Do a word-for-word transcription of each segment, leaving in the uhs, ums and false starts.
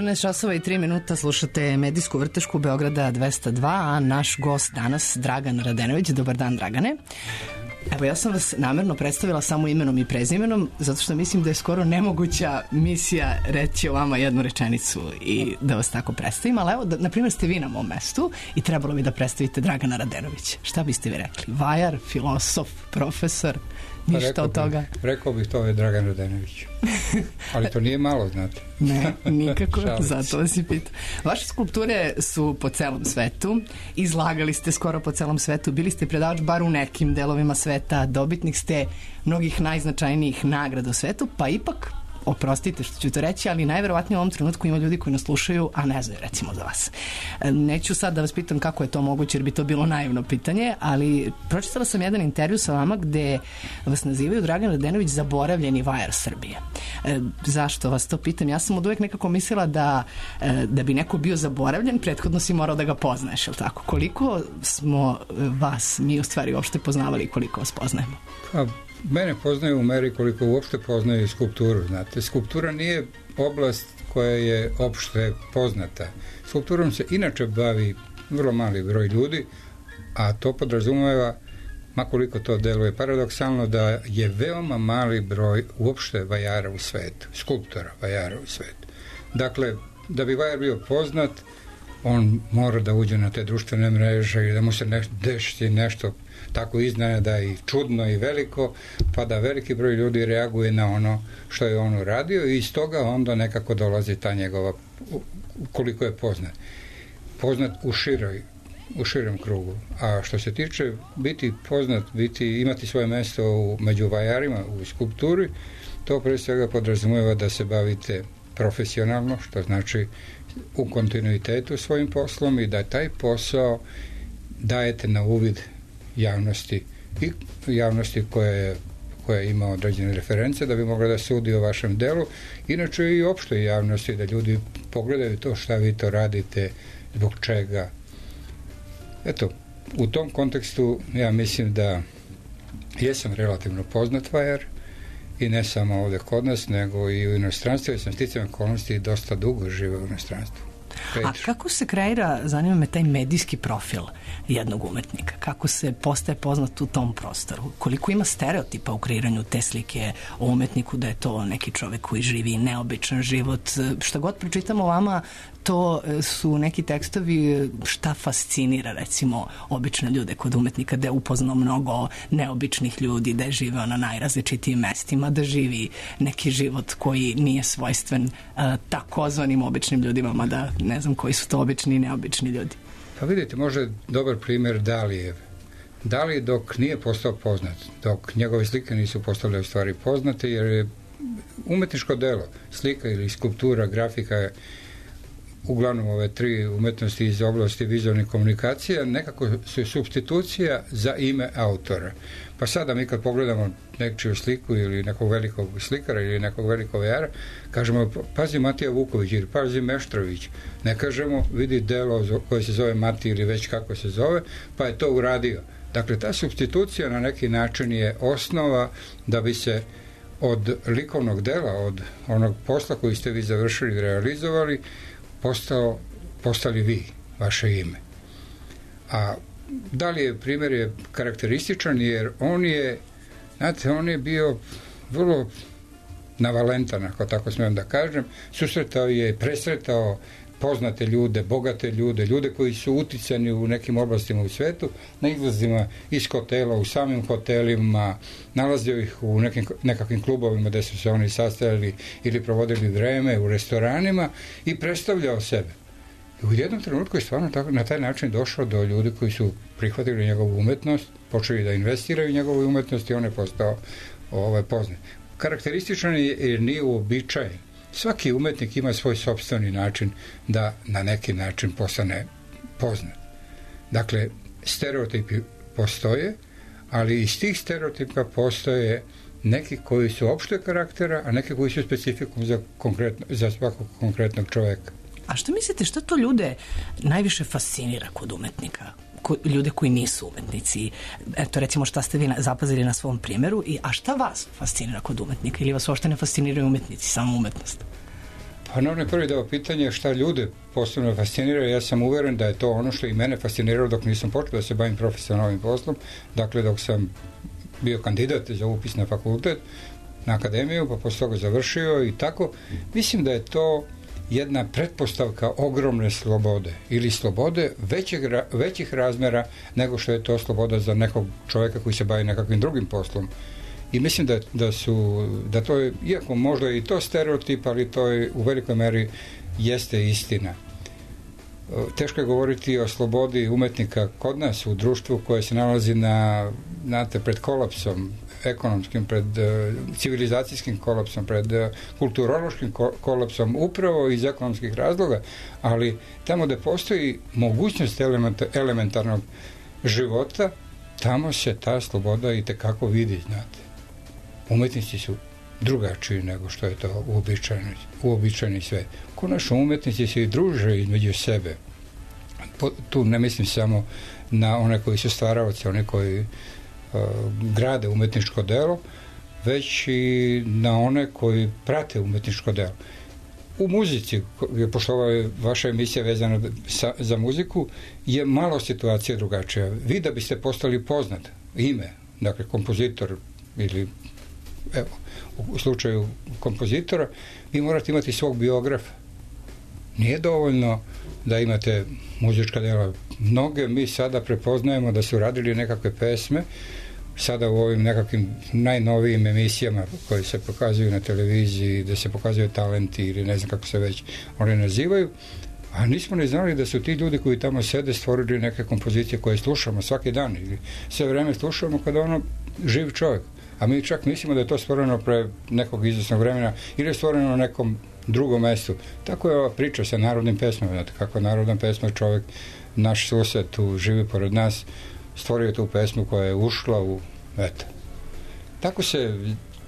sedamnaest časova i tri minuta, slušate medijsku vrtešku Beograda dvesta dva, a naš gost danas Dragan Radenović. Dobar dan, Dragane. Evo, ja sam vas namerno predstavila samo imenom i prezimenom, zato što mislim da je skoro nemoguća misija reći o vama jednu rečenicu i da vas tako predstavim, ali evo, da, na primjer, ste vi na mom mestu i trebalo bi da predstavite Dragana Radenovića. Šta biste vi rekli? Vajar, filosof, profesor, ništa pa od toga? Bih, rekao bih to je Dragan Radenović. Ali to nije malo, znate. Ne, nikako, zato vas i pitam. Vaše skulpture su po celom svetu, izlagali ste skoro po celom svetu, bili ste predavač bar u nekim delovima sveta, dobitnik ste mnogih najznačajnijih nagrada u svetu, pa ipak, oprostite što ću to reći, ali najverovatnije u ovom trenutku ima ljudi koji nas slušaju, a ne znaju recimo za vas. Neću sad da vas pitam kako je to moguće, jer bi to bilo naivno pitanje, ali pročitala sam jedan intervju sa vama gde vas nazivaju Dragan Radenović zaboravljeni vajar Srbije. E, zašto vas to pitam? Ja sam od uvek nekako mislila da, e, da bi neko bio zaboravljen, prethodno si morao da ga poznaješ, je li tako? Koliko smo vas, mi u stvari uopšte poznavali i koliko vas poznajemo? Pa, mene poznaju u meri koliko uopšte poznaju skulpturu, znate. Skulptura nije oblast koja je opšte poznata. Skulpturom se inače bavi vrlo mali broj ljudi, a to podrazumeva, makoliko to deluje paradoksalno, da je veoma mali broj uopšte vajara u svetu, skulptora vajara u svetu. Dakle, da bi vajar bio poznat, on mora da uđe na te društvene mreže i da mu se ne, desi nešto tako iznenada i čudno i veliko, pa da veliki broj ljudi reaguje na ono što je on uradio i iz toga onda nekako dolazi ta njegova, koliko je poznat. Poznat u široj, u širem krugu. A što se tiče biti poznat, biti, imati svoje mesto u, među vajarima u skulpturi, to pre svega podrazumeva da se bavite profesionalno, što znači u kontinuitetu svojim poslom i da taj posao dajete na uvid javnosti i javnosti koja, je, koja ima određene reference da bi mogla da sudi o vašem delu, inače i opštoj javnosti da ljudi pogledaju to šta vi to radite, zbog čega. Eto, u tom kontekstu ja mislim da jesam relativno poznat vajar i ne samo ovde kod nas, nego i u inostranstvu, jer sam sticajem okolnosti dosta dugo živeo u inostranstvu. A kako se kreira, zanima me, taj medijski profil jednog umetnika? Kako se postaje poznat u tom prostoru? Koliko ima stereotipa u kreiranju te slike o umetniku, da je to neki čovek koji živi neobičan život? Šta god pročitamo o vama, to su neki tekstovi šta fascinira, recimo, obične ljude kod umetnika, da je upoznao mnogo neobičnih ljudi, da je živeo na najrazličitijim mestima, da živi neki život koji nije svojstven uh, takozvanim običnim ljudima, mada ne znam koji su to obični i neobični ljudi. Pa vidite, može dobar primjer Dalijev. Dali dok nije postao poznat, dok njegove slike nisu postale u stvari poznate, jer je umetničko delo, slika ili skulptura, grafika je uglavnom ove tri umetnosti iz oblasti vizualne komunikacije, nekako su supstitucija za ime autora. Pa sada mi kad pogledamo nečiju sliku ili nekog velikog slikara ili nekog velikog vajara, kažemo pazi Matija Vuković ili pazi Meštrović. Ne kažemo vidi delo koje se zove Mati ili već kako se zove, pa je to uradio. Dakle, ta supstitucija na neki način je osnova da bi se od likovnog dela, od onog posla koji ste vi završili i realizovali, postao, postali vi, vaše ime. A da li je primjer je karakterističan, jer on je, znate, on je bio vrlo navalentan, ako tako smijem da kažem, susretao je, presretao poznate ljude, bogate ljude, ljude koji su uticani u nekim oblastima u svetu, na izlazima iz hotela, u samim hotelima, nalazio ih u nekim, nekakvim klubovima gde su se oni sastajali ili provodili vreme, u restoranima i predstavljao sebe. I u jednom trenutku je stvarno tako, na taj način došao do ljudi koji su prihvatili njegovu umetnost, počeli da investiraju njegovu umetnost i on je postao ovaj, poznat. Karakterističan je jer nije uobičajen. Svaki umetnik ima svoj sopstveni način da na neki način postane poznat. Dakle, stereotipi postoje, ali iz tih stereotipa postoje neki koji su opšte karaktera, a neki koji su specifikum za, konkretno, za svakog konkretnog čoveka. A što mislite, što to ljude najviše fascinira kod umetnika? Ko, ljude koji nisu umetnici? Eto, recimo, šta ste vi na, zapazili na svom primjeru, i, a šta vas fascinira kod umetnika? Ili vas uopšte ne fasciniraju umetnici, samo umetnost? Pa na onaj prvi dao pitanje šta ljude posebno fascinira, ja sam uveren da je to ono što i mene fasciniralo dok nisam počeo da se bavim profesionalnim poslom, dakle dok sam bio kandidat za upis na fakultet, na akademiju, pa posle toga završio i tako. Mislim da je to jedna pretpostavka ogromne slobode ili slobode većeg, većih razmera nego što je to sloboda za nekog čovjeka koji se bavi nekakvim drugim poslom. I mislim da, da su, da to je, iako možda i to stereotip, ali to je u velikoj meri jeste istina. Teško je govoriti o slobodi umetnika kod nas u društvu koje se nalazi na, znate, pred kolapsom ekonomskim, pred uh, civilizacijskim kolapsom, pred uh, kulturološkim ko- kolapsom upravo iz ekonomskih razloga, ali tamo gde postoji mogućnost element, elementarnog života, tamo se ta sloboda i tekako vidi, znate. Umetnici su drugačiji nego što je to uobičajeni, uobičajeni svet. Konačno umetnici se i druže između sebe. Po, tu ne mislim samo na one koji su stvaraoci, one koji uh, grade umetničko delo, već i na one koji prate umetničko delo. U muzici, pošto ova je vaša emisija vezana sa, za muziku, je malo situacija drugačija. Vi da biste postali poznat ime, dakle kompozitor ili evo, u slučaju kompozitora, vi morate imati svog biografa. Nije dovoljno da imate muzička dela. Mnoge mi sada prepoznajemo da su radili nekakve pesme, sada u ovim nekakvim najnovijim emisijama koje se pokazuju na televiziji, da se pokazuju talenti ili ne znam kako se već one nazivaju, a nismo ne znali da su ti ljudi koji tamo sede stvorili neke kompozicije koje slušamo svaki dan ili sve vreme slušamo kada ono živ čovjek. A mi čak mislimo da je to stvoreno pre nekog izvesnog vremena ili je stvoreno na nekom drugom mestu. Tako je ova priča sa narodnim pesmama. Znate, kako narodna pesma čovjek, naš sused tu živi pored nas, stvorio tu pesmu koja je ušla u, eto. Tako se,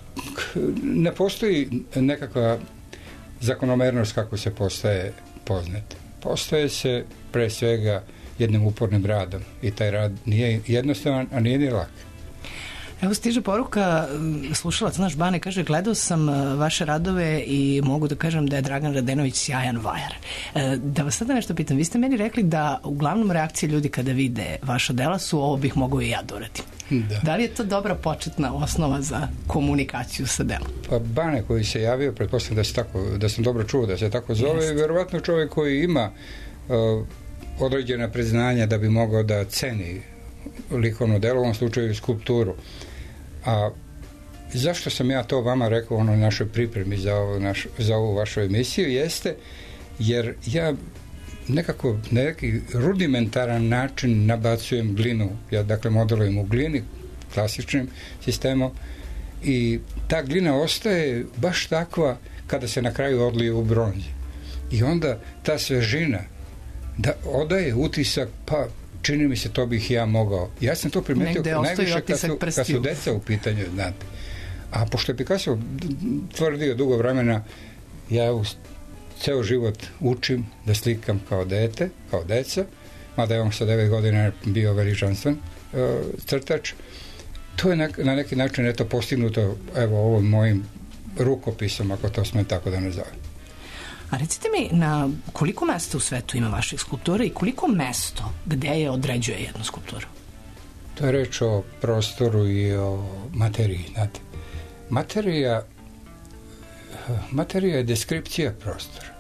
ne postoji nekakva zakonomernost kako se postaje poznat. Postaje se pre svega jednim upornim radom i taj rad nije jednostavan, a nije ni lak. Evo stiže poruka, slušalac naš Bane kaže, gledao sam vaše radove i mogu da kažem da je Dragan Radenović sjajan vajar. Da vas sada nešto pitam, vi ste meni rekli da uglavnom reakcije ljudi kada vide vaša dela su ovo bih mogao i ja dorati. Da. Da li je to dobra početna osnova za komunikaciju sa delom? Pa Bane koji se javio, pretpostavljam da, se tako, da sam dobro čuo da se tako zove, je verovatno čovjek koji ima uh, određena priznanja da bi mogao da ceni likovno delo, u ovom slučaju skulpturu. A zašto sam ja to vama rekao u onoj našoj pripremi za ovu, naš, za ovu vašu emisiju jeste jer ja nekako na neki rudimentaran način nabacujem glinu, ja dakle modelujem u glini klasičnim sistemom i ta glina ostaje baš takva kada se na kraju odlije u bronzi i onda ta svežina da odaje utisak, pa čini mi se to bih ja mogao. Ja sam to primetio najviše kad su, kad su deca u pitanju, znate. A pošto je Picasso tvrdio dugo vremena, ja u ceo život učim da slikam kao dete, kao deca, mada je on sa devet godina bio veličanstven uh, crtač. To je na, na neki način eto postignuto evo ovim mojim rukopisom, ako to smem tako da nazovem. A recite mi, na koliko mesta u svetu ima vaših skulptura i koliko mesto gde je određuje jednu skulpturu? To je reč o prostoru i o materiji, znate. Materija, materija je deskripcija prostora.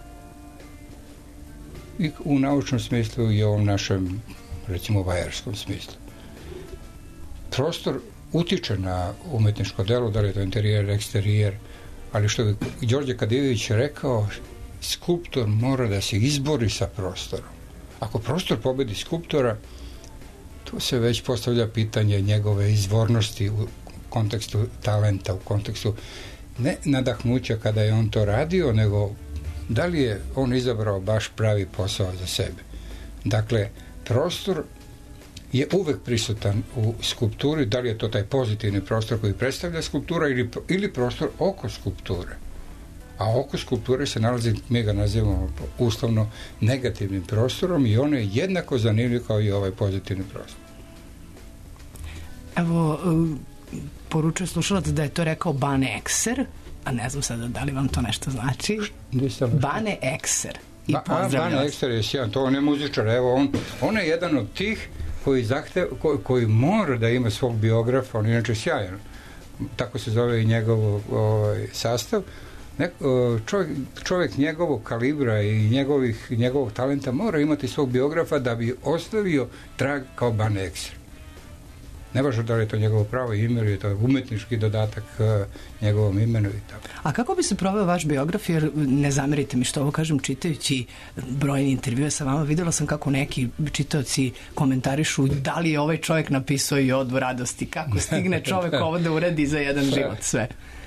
I u naučnom smislu i u ovom našem, recimo, vajarskom smislu. Prostor utiče na umetničko delo, da li je to interijer, eksterijer, ali što bi Đorđe Kadijević rekao, skulptor mora da se izbori sa prostorom. Ako prostor pobedi skulptora, tu se već postavlja pitanje njegove izvornosti u kontekstu talenta, u kontekstu ne nadahnuća kada je on to radio, nego da li je on izabrao baš pravi posao za sebe. Dakle, prostor je uvek prisutan u skulpturi, da li je to taj pozitivni prostor koji predstavlja skulptura ili, ili prostor oko skulpture. A oko skulpture se nalazi, mi ga nazivamo uslovno, negativnim prostorom i on je jednako zanimljiv kao i ovaj pozitivni prostor. Evo, poručuje slušalac da je to rekao Bane Ekser, a ne znam sada da li vam to nešto znači, Bane Ekser. I ba, a, Bane Ekser je sjajan, to on je muzičar, evo, on, on je jedan od tih koji, zahtev, koji, koji mora da ima svog biografa, on je inače sjajan, tako se zove i njegov ovaj, sastav. Nek, čovjek, čovjek njegovog kalibra i njegovih, njegovog talenta mora imati svog biografa da bi ostavio trag kao Bane Ekser. Ne važno da li je to njegovo pravo ime ili je to umetnički dodatak uh, njegovom imenu i tako. A kako bi se proveo vaš biograf, jer ne zamerite mi što ovo kažem, čitajući brojne intervjue sa vama, vidjela sam kako neki čitaoci komentarišu da li je ovaj čovjek napisao i Odu radosti, kako stigne čovjek ovo da uradi za jedan život sve.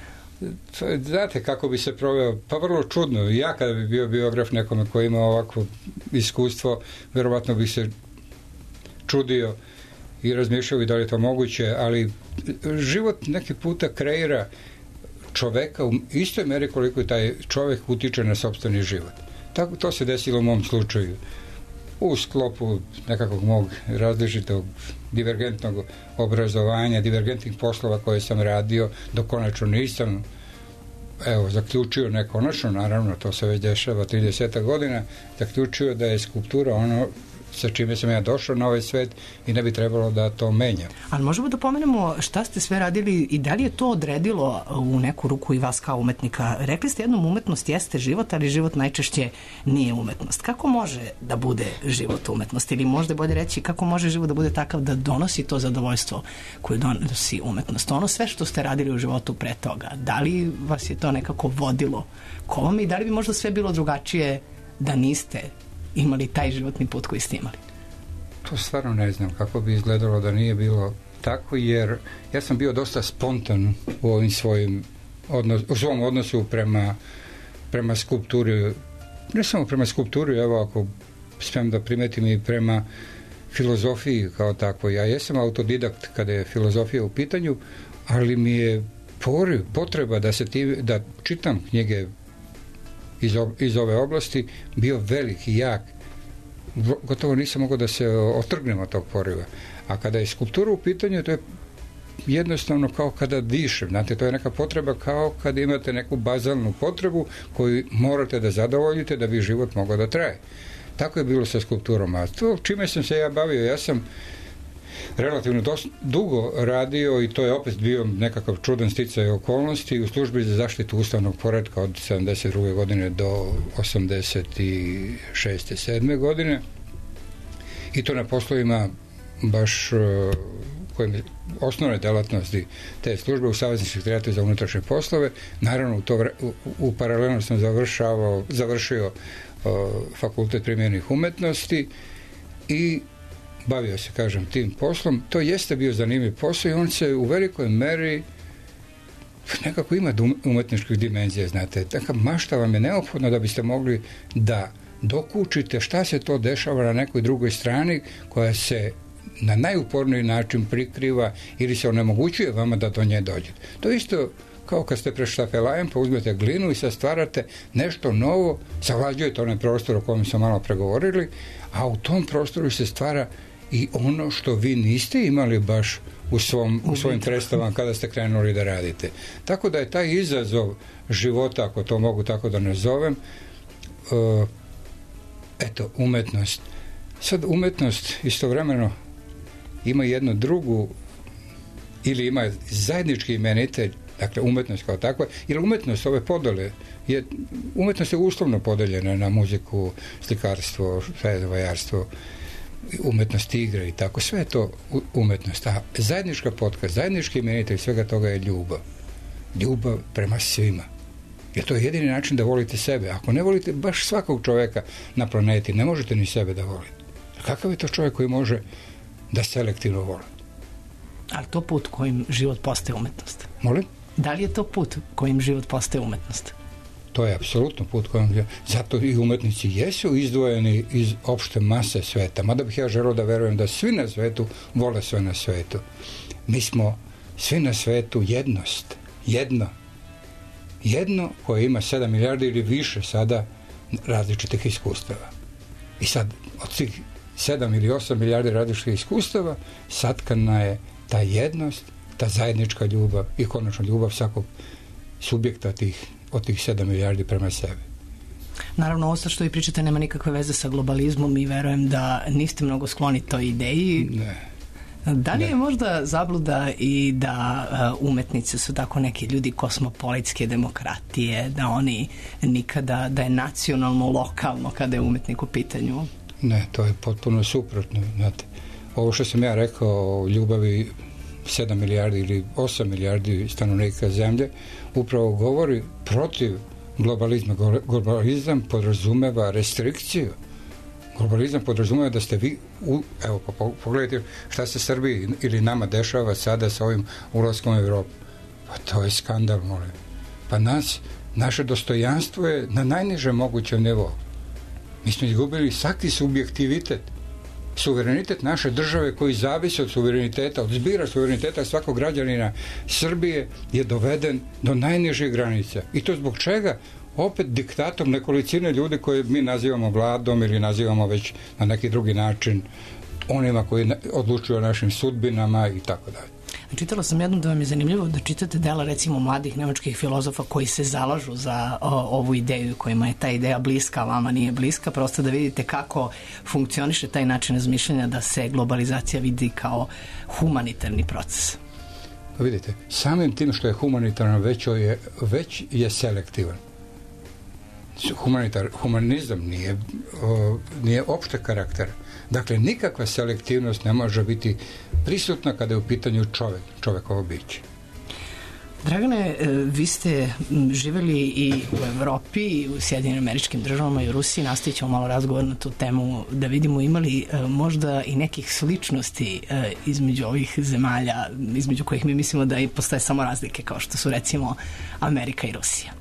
Znate kako bi se proveo, pa vrlo čudno. Ja kada bi bio biograf nekome koji ima ovakvo iskustvo, verovatno bi se čudio i razmišljao da li je to moguće, ali život neki puta kreira čoveka u istoj meri koliko je taj čovek utiče na sopstveni život. Tako to se desilo u mom slučaju. U sklopu nekakvog mog različitog divergentnog obrazovanja, divergentnih poslova koje sam radio, dok konačno nisam evo, zaključio, ne konačno, naravno, to se već dešava trideset godina, zaključio da je skulptura ono sa čime sam ja došao na ovaj svet i ne bi trebalo da to menjam. Ali možemo da pomenemo šta ste sve radili i da li je to odredilo u neku ruku i vas kao umetnika? Rekli ste jednom, umetnost jeste život, ali život najčešće nije umetnost. Kako može da bude život umetnost? Ili možda bolje reći kako može život da bude takav da donosi to zadovoljstvo koje donosi umetnost? Ono sve što ste radili u životu pre toga, da li vas je to nekako vodilo kolom i da li bi možda sve bilo drugačije da niste imali taj životni put koji ste imali? To stvarno ne znam kako bi izgledalo da nije bilo tako, jer ja sam bio dosta spontan u ovim svojim odnos, u svom odnosu prema, prema skulpturi, ne samo prema skulpturi, evo ako smijem da primetim i prema filozofiji kao tako. Ja jesam autodidakt kada je filozofija u pitanju, ali mi je poriv, potreba da se ti, da čitam knjige Iz, iz ove oblasti bio velik i jak. Gotovo nisam mogao da se otrgnem od tog poriva. A kada je skulptura u pitanju, to je jednostavno kao kada dišem. Znate, to je neka potreba kao kada imate neku bazalnu potrebu koju morate da zadovoljite da bi život mogao da traje. Tako je bilo sa skulpturom. A to čime sam se ja bavio, ja sam relativno dosta dugo radio i to je opet bio nekakav čudan sticaj okolnosti u službi za zaštitu ustavnog poretka od sedamdeset druge godine do osamdeset šeste sedme godine i to na poslovima baš koje osnovne delatnosti te službe u Saveznom sekretarijatu za unutrašnje poslove. Naravno u, to vre, u, u paralelno sam završavao, završio uh, fakultet primjerenih umetnosti i bavio se, kažem, tim poslom. To jeste bio zanimljiv posao i on se u velikoj meri nekako ima umetničkih dimenzija, znate. Taka mašta vam je neophodna da biste mogli da dokučite šta se to dešava na nekoj drugoj strani koja se na najuporniji način prikriva ili se onemogućuje vama da do nje dođete. To isto kao kad ste pred štafelajem pa uzmete glinu i sad stvarate nešto novo, savlađujete onaj prostor o kojem smo malo pregovorili, a u tom prostoru se stvara i ono što vi niste imali baš u, svom, u svojim predstavama kada ste krenuli da radite. Tako da je taj izazov života, ako to mogu tako da nazovem, uh, eto, umetnost. Sad umetnost istovremeno ima jednu drugu ili ima zajednički imenitelj, dakle umetnost kao takva, jer umetnost ove podele je, umetnost je uslovno podeljena na muziku, slikarstvo, vajarstvo, umetnost igre i tako, sve je to umetnost. A zajednička potka, zajednički imenitelj svega toga je ljubav. Ljubav prema svima. Jer to je jedini način da volite sebe. Ako ne volite baš svakog čoveka na planeti, ne možete ni sebe da volite. Kakav je to čovjek koji može da selektivno voli? Ali to put kojim život postaje umetnost? Molim? Da li je to put kojim život postaje umetnost? To je apsolutno put kojim... Zato i umetnici jesu izdvojeni iz opšte mase sveta. Mada bih ja želeo da verujem da svi na svetu vole sve na svetu. Mi smo svi na svetu jednost. Jedno. Jedno koje ima sedam milijardi ili više sada različitih iskustava. I sad, od tih sedam ili osam milijardi različitih iskustava, satkana je ta jednost, ta zajednička ljubav i konačno ljubav svakog subjekta tih, od tih sedam milijardi prema sebi. Naravno, ovo što vi pričate nema nikakve veze sa globalizmom i verujem da niste mnogo skloni toj ideji. Ne. Da li je možda zabluda i da uh, umetnici su tako neki ljudi kosmopolitske demokratije, da oni nikada, da je nacionalno, lokalno kada je umetnik u pitanju? Ne, to je potpuno suprotno. Znate, ovo što sam ja rekao o ljubavi sedam milijardi ili osam milijardi stanovnika zemlje upravo govori protiv globalizma. Globalizam podrazumeva restrikciju. Globalizam podrazumeva da ste vi u, evo pa pogledajte šta se Srbiji ili nama dešava sada sa ovim ulaskom u Evropu. Pa to je skandal, molim. Pa nas, naše dostojanstvo je na najnižem mogućem nivou. Mi smo izgubili svaki subjektivitet. Suverenitet naše države koji zavisi od suvereniteta, od zbira suvereniteta svakog građanina Srbije je doveden do najniže granice. I to zbog čega? Opet diktatom nekolicine ljudi koje mi nazivamo vladom ili nazivamo već na neki drugi način onima koji odlučuju o našim sudbinama i tako dalje. Čitala sam jednom da vam je zanimljivo da čitate dela recimo mladih nemačkih filozofa koji se zalažu za o, ovu ideju, kojima je ta ideja bliska, a vama nije bliska, prosto da vidite kako funkcioniše taj način razmišljanja da se globalizacija vidi kao humanitarni proces. Pa vidite, samim tim što je humanitarno već je, već je selektivan. Humanitar, humanizam nije, o, nije opšte karakter. Dakle, nikakva selektivnost ne može biti prisutna kada je u pitanju čovek, čovekovo biće. Dragane, vi ste živjeli i u Evropi, i u Sjedinim Američkim Državama i u Rusiji. Nastavit ćemo malo razgovor na tu temu da vidimo imali možda i nekih sličnosti između ovih zemalja, između kojih mi mislimo da i postoje samo razlike, kao što su recimo Amerika i Rusija.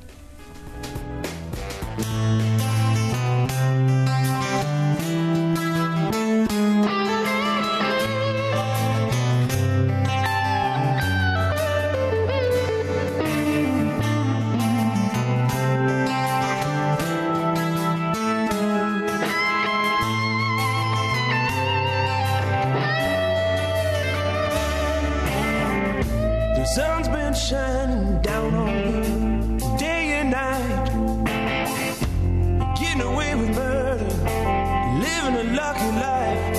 The sun's been shining down on me day and night, getting away with murder, living a lucky life.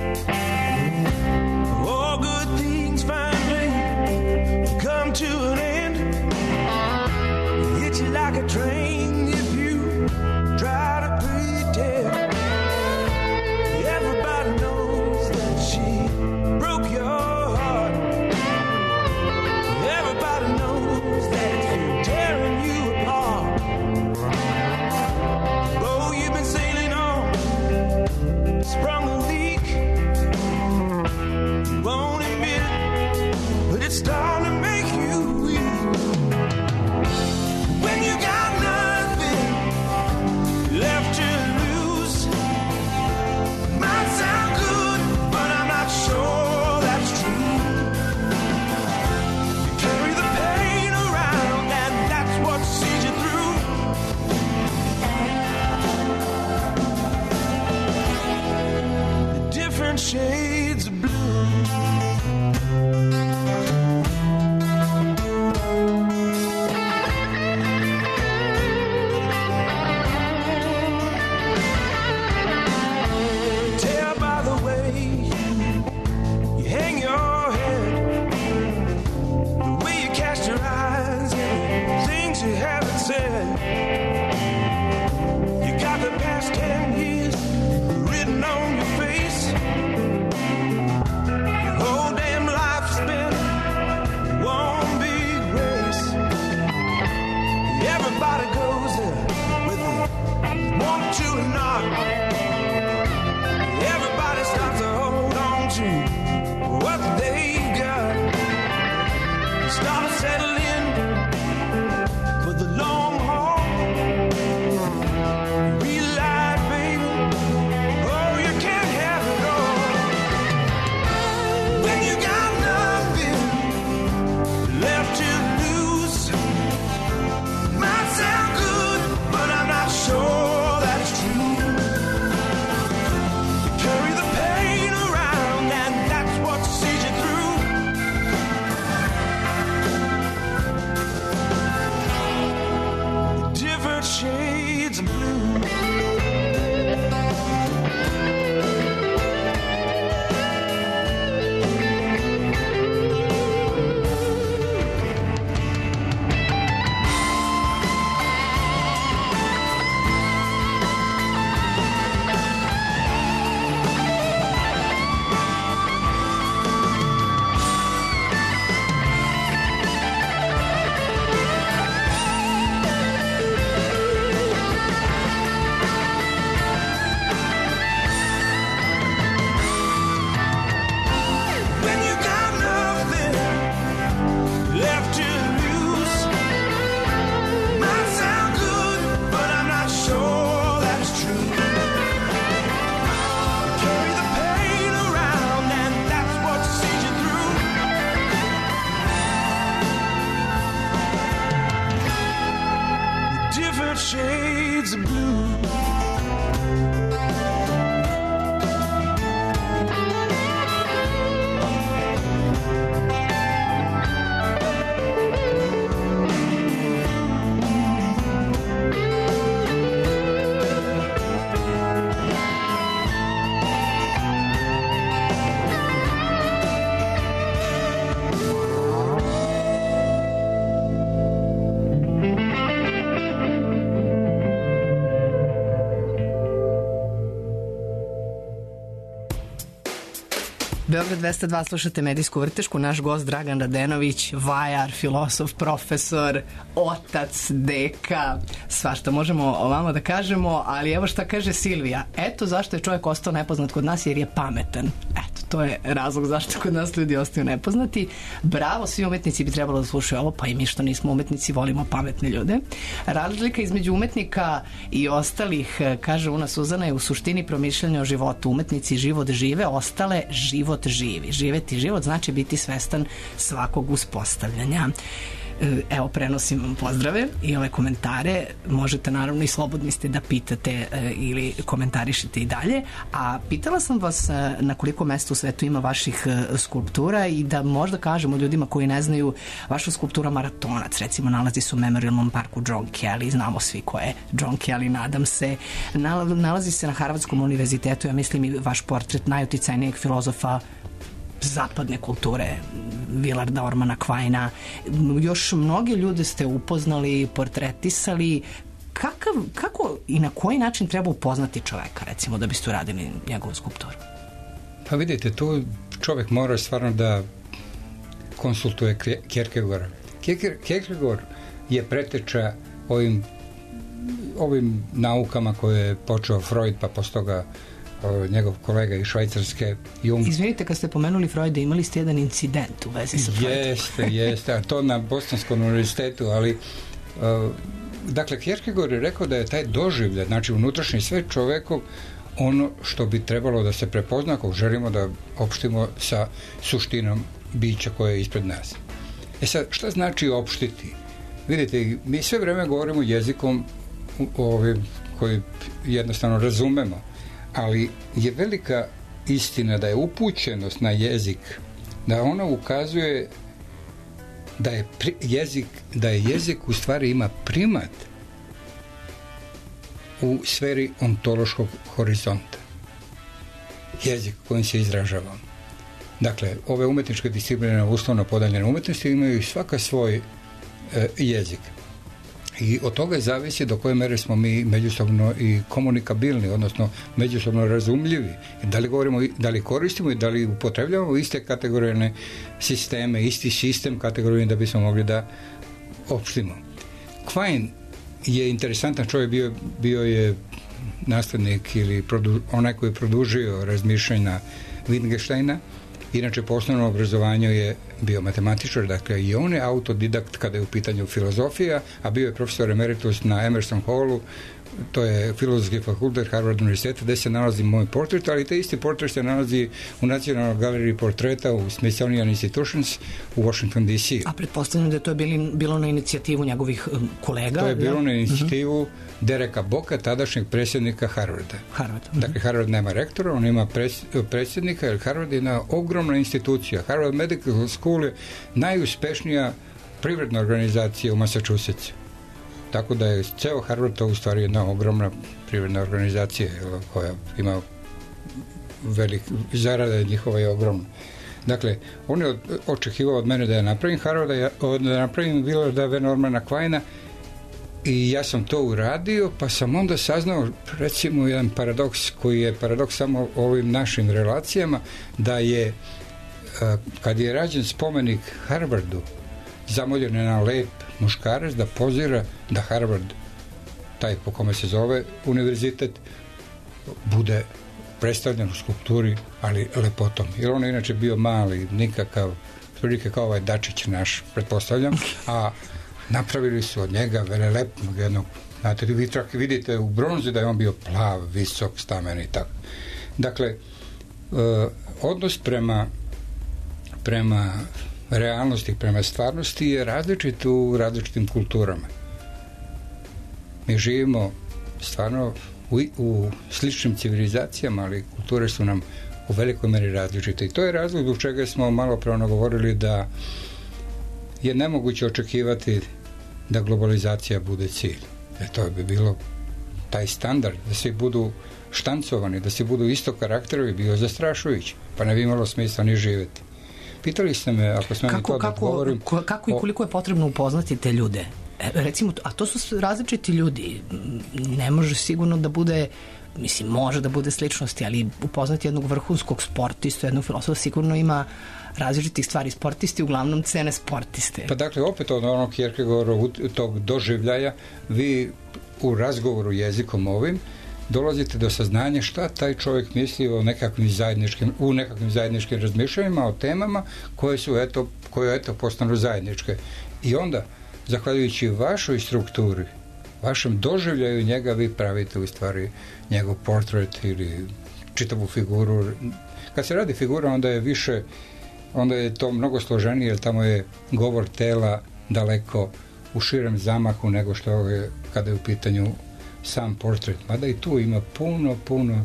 All good things finally come to an end. Hit you like a train if you try to pretend. Everybody knows that she broke your heart. Everybody knows that it's shades of blue. Beograd dvesta dva, slušate medijsku vrtešku, naš gost Dragan Radenović, vajar, filosof, profesor, otac, deka, svašta možemo o vama da kažemo, ali evo šta kaže Silvija, eto zašto je čovjek ostao nepoznat kod nas, jer je pametan. Eto, to je razlog zašto kod nas ljudi ostaju nepoznati. Bravo, svi umetnici bi trebalo da slušaju ovo, pa i mi što nismo umetnici volimo pametne ljude. Razlika između umetnika i ostalih, kaže Una Suzana, je u suštini promišljanja o životu. Umetnici život žive, ostale život živi. Živeti život znači biti svestan svakog uspostavljanja. Evo, prenosim vam pozdrave i ove komentare. Možete naravno i slobodni ste da pitate e, ili komentarišete i dalje. A pitala sam vas e, na koliko mesta u svetu ima vaših e, skulptura i da možda kažemo ljudima koji ne znaju, vaša skulptura Maratonac, recimo, nalazi se u Memorialnom parku John Kelly, znamo svi ko je John Kelly, nadam se. Nalazi se na Harvardskom univerzitetu, ja mislim i vaš portret najuticajnijeg filozofa zapadne kulture, Willarda Ormana Quaina. Još mnoge ljude ste upoznali, portretisali. Kakav, kako i na koji način treba upoznati čoveka, recimo, da biste uradili njegovu skulpturu? Pa vidite, tu čovek mora stvarno da konsultuje Kierkegaarda. Kierkegaard je preteča ovim, ovim naukama koje je počeo Freud, pa posle toga njegov kolega iz Švajcarske, Jung. Izvinite, kad ste pomenuli Freuda, imali ste jedan incident u vezi sa Freudom. Jeste, jeste, a to na Bostonskom univerzitetu, ali uh, dakle, Kierkegaard je rekao da je taj doživljaj, znači unutrašnji svet čovekov, ono što bi trebalo da se prepozna ako želimo da opštimo sa suštinom bića koje je ispred nas. E sad, šta znači opštiti? Vidite, mi sve vreme govorimo jezikom ovim koji jednostavno razumemo, ali je velika istina da je upućenost na jezik, da ona ukazuje da je pri, jezik, da je jezik u stvari ima primat u sferi ontološkog horizonta. Jezik kojim se izražavamo. Dakle, ove umetničke discipline, uslovno podaljene umetnosti, imaju svaka svoj e, jezik. I od toga zavisi do koje mere smo mi međusobno i komunikabilni, odnosno međusobno razumljivi. Da li govorimo, da li koristimo i da li upotrebljavamo iste kategorijne sisteme, isti sistem kategorijne da bismo mogli da opštimo. Quine je interesantan čovjek, bio, bio je nastavnik ili produ, onaj koji je produžio razmišljanja Wittgensteina. Inače, po osnovnom obrazovanju je bio matematičar, dakle i on je autodidakt kada je u pitanju filozofija, a bio je profesor emeritus na Emerson Hallu, to je filozofski fakultet Harvard univerziteta, gde se nalazi moj portret, ali taj isti portret se nalazi u Nacionalnoj galeriji portreta u Smithsonian Institutions u Washington D C. A pretpostavljam da je to bili, bilo na inicijativu njegovih um, kolega? To je bilo na inicijativu uh-huh. Dereka Boka, tadašnjeg predsjednika Harvarda. Harvard. Uh-huh. Dakle, Harvard nema rektora, on ima pres, predsjednika, jer Harvard je jedna ogromna institucija. Harvard Medical School je najuspešnija privredna organizacija u Massachusettsu. Tako da je ceo Harvard to u stvari jedna ogromna privredna organizacija koja ima velik, zarada njihova je ogromna. Dakle, on je očekivao od mene da ja napravim Harvarda, da napravim Willarda Normana Quaina i ja sam to uradio, pa sam onda saznao, recimo, jedan paradoks koji je paradoks samo ovim našim relacijama, da je, kad je rađen spomenik Harvardu, zamoljen je na lep muškarac da pozira da Harvard, taj po kome se zove univerzitet, bude predstavljen u skulpturi, ali lepotom. Jer on je inače bio mali, nikakav, prilike kao ovaj Dačić naš, pretpostavljam, a napravili su od njega velelepnog jednog, znate, vi čak vidite u bronzi da je on bio plav, visok, stamen i tako. Dakle, uh, odnos prema prema realnosti, prema stvarnosti je različit u različitim kulturama. Mi živimo stvarno u, u sličnim civilizacijama, ali kulture su nam u velikoj meri različite. I to je razlog zbog čega smo malo pravno govorili da je nemoguće očekivati da globalizacija bude cilj. E to bi bilo taj standard, da svi budu štancovani, da svi budu isto karakterovi, bio zastrašujući, pa ne bi imalo smisla ni živjeti. Pitali ste me, ako smo mi to da govorim... Kako, kako i koliko je potrebno upoznati te ljude? E, recimo, a to su različiti ljudi. Ne može sigurno da bude, mislim, može da bude sličnosti, ali upoznati jednog vrhunskog sportistu, jednog filosofa, sigurno ima različitih stvari. Sportisti uglavnom cene sportiste. Pa dakle, opet od onog Kierkegaardovog tog doživljaja, vi u razgovoru jezikom ovim dolazite do saznanja šta taj čovjek misli o nekakvim zajedničkim, u nekakvim zajedničkim razmišljanjima, o temama koje su eto, koje eto postanu zajedničke. I onda, zahvaljujući vašoj strukturi, vašem doživljaju njega, vi pravite u stvari njegov portret ili čitavu figuru. Kad se radi figura, onda je više, onda je to mnogo složenije, jer tamo je govor tela daleko u širem zamahu nego što je kada je u pitanju sam portret. Mada i tu ima puno, puno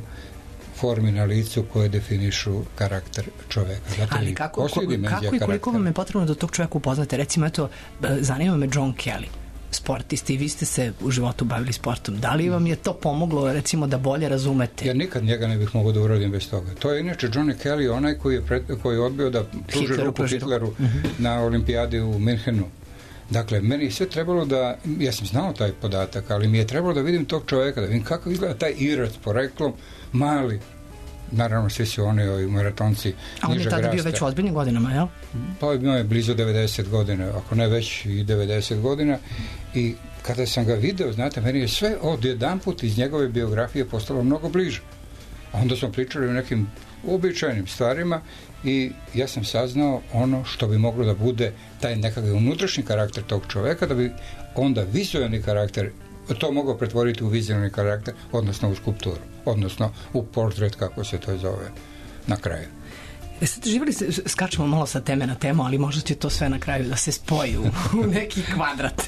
formi na licu koje definišu karakter čoveka. Zato ali kako, ko, kako i koliko vam je potrebno da tog čovjeka upoznate? Recimo, eto, zanima me John Kelly, sportisti, vi ste se u životu bavili sportom. Da li vam je to pomoglo, recimo, da bolje razumete? Ja nikad njega ne bih mogao da uradim bez toga. To je inače Johnny Kelly, onaj koji je, pred, koji je odbio da pruži ruku Hitleru uh-huh. na olimpijadi u Minhenu. Dakle, meni je sve trebalo da, ja sam znao taj podatak, ali mi je trebalo da vidim tog čovjeka, da vidim kako izgleda taj Irac poreklom, mali, naravno svi su oni ovi maratonci. A on je tada bio već u ozbiljnim godinama, jel? Pa bio je blizu devedeset godina, ako ne već i devedeset godina, i kada sam ga video, znate, meni je sve odjedanput iz njegove biografije postalo mnogo bliže. A onda smo pričali o nekim uobičajenim stvarima i ja sam saznao ono što bi moglo da bude taj nekakav unutrašnji karakter tog čovjeka, da bi onda vizualni karakter to mogao pretvoriti u vizualni karakter, odnosno u skulpturu, odnosno u portret, kako se to zove na kraju. E sad živjeli se, skačemo malo sa teme na temu, ali možda će to sve na kraju da se spoji u, u neki kvadrat.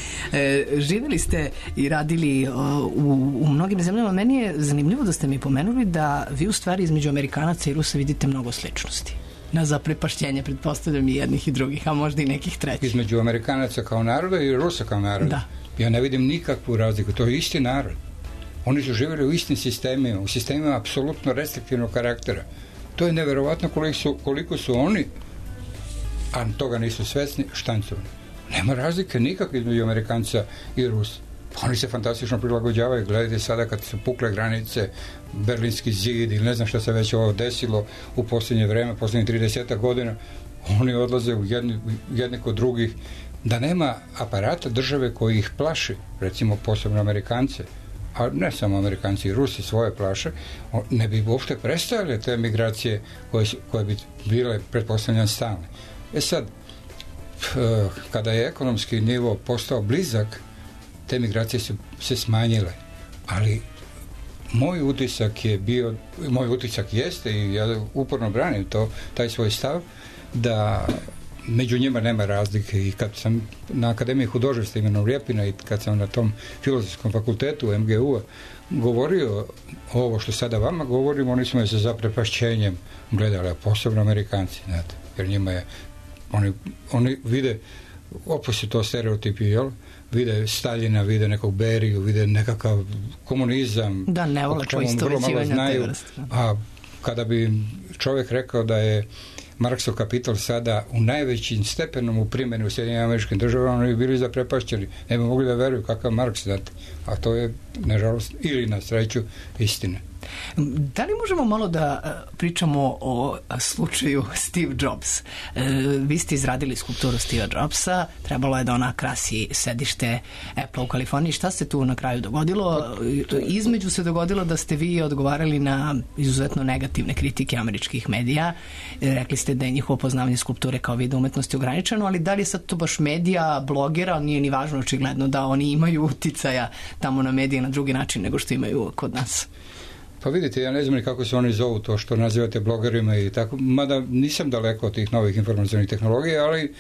e, živjeli ste i radili o, u, u mnogim zemljama. Meni je zanimljivo da ste mi pomenuli da vi u stvari između Amerikanaca i Rusa vidite mnogo sličnosti. Na zaprepašćenje, pretpostavljam, i jednih i drugih, a možda i nekih trećih. Između Amerikanaca kao naroda i Rusa kao naroda? Da. Ja ne vidim nikakvu razliku. To je isti narod. Oni su živjeli u istim sistemima, u sistemima apsolutno restriktivnog karaktera. To je neverovatno koliko su, koliko su oni, a toga nisu svesni, štancovani. Nema razlike nikakve između Amerikanca i Rusa. Oni se fantastično prilagođavaju. Gledajte sada kad su pukle granice, Berlinski zid ili ne znam šta se već ovo desilo u posljednje vreme, posljednjih trideset godina, oni odlaze u jedni, jedni kod drugih. Da nema aparata države koji ih plaši, recimo posebno Amerikance, a ne samo Amerikanci i Rusi svoje plaše, ne bi uopšte prestajale te migracije koje, koje bi bile, pretpostavljam, stalne. E sad, kada je ekonomski nivo postao blizak, te migracije su se smanjile. Ali moj utisak je bio, moj utisak jeste, i ja uporno branim to, taj svoj stav, da među njima nema razlike. I kad sam na Akademiji hudожества imenom Rjepina i kad sam na tom filozofskom fakultetu em ge u-a govorio ovo što sada vama govorim, oni su me sa zaprepašćenjem gledali, a posebno Amerikanci, znate, jer njima je, oni, oni vide, opet su to stereotipi, jel? Vide Staljina, vide nekog Beriju, vide nekakav komunizam, da, ne vole poistovjećivanja te vrste. A kada bi čovjek rekao da je Marksov Kapital sada u najvećim stepenom u primjeni u Sjedinjenim Američkim Državama, oni bi bili zaprepašćeni, ne bi mogli da veruju kakav Marks, znate. A to je, nažalost, ili na sreću, istina. Da li možemo malo da pričamo o slučaju Steve Jobs? Vi ste izradili skulpturu Steve Jobsa, trebalo je da ona krasi sedište Apple u Kaliforniji. Šta se tu na kraju dogodilo? Između se dogodilo da ste vi odgovarali na izuzetno negativne kritike američkih medija. Rekli ste da je njihovo poznavanje skulpture kao vida umetnosti ograničeno, ali da li je sad to baš medija, blogera, nije ni važno očigledno da oni imaju uticaja tamo na medije na drugi način nego što imaju kod nas? Pa vidite, ja ne znam ni kako se oni zovu to što nazivate blogerima i tako, mada nisam daleko od tih novih informacionih tehnologija, ali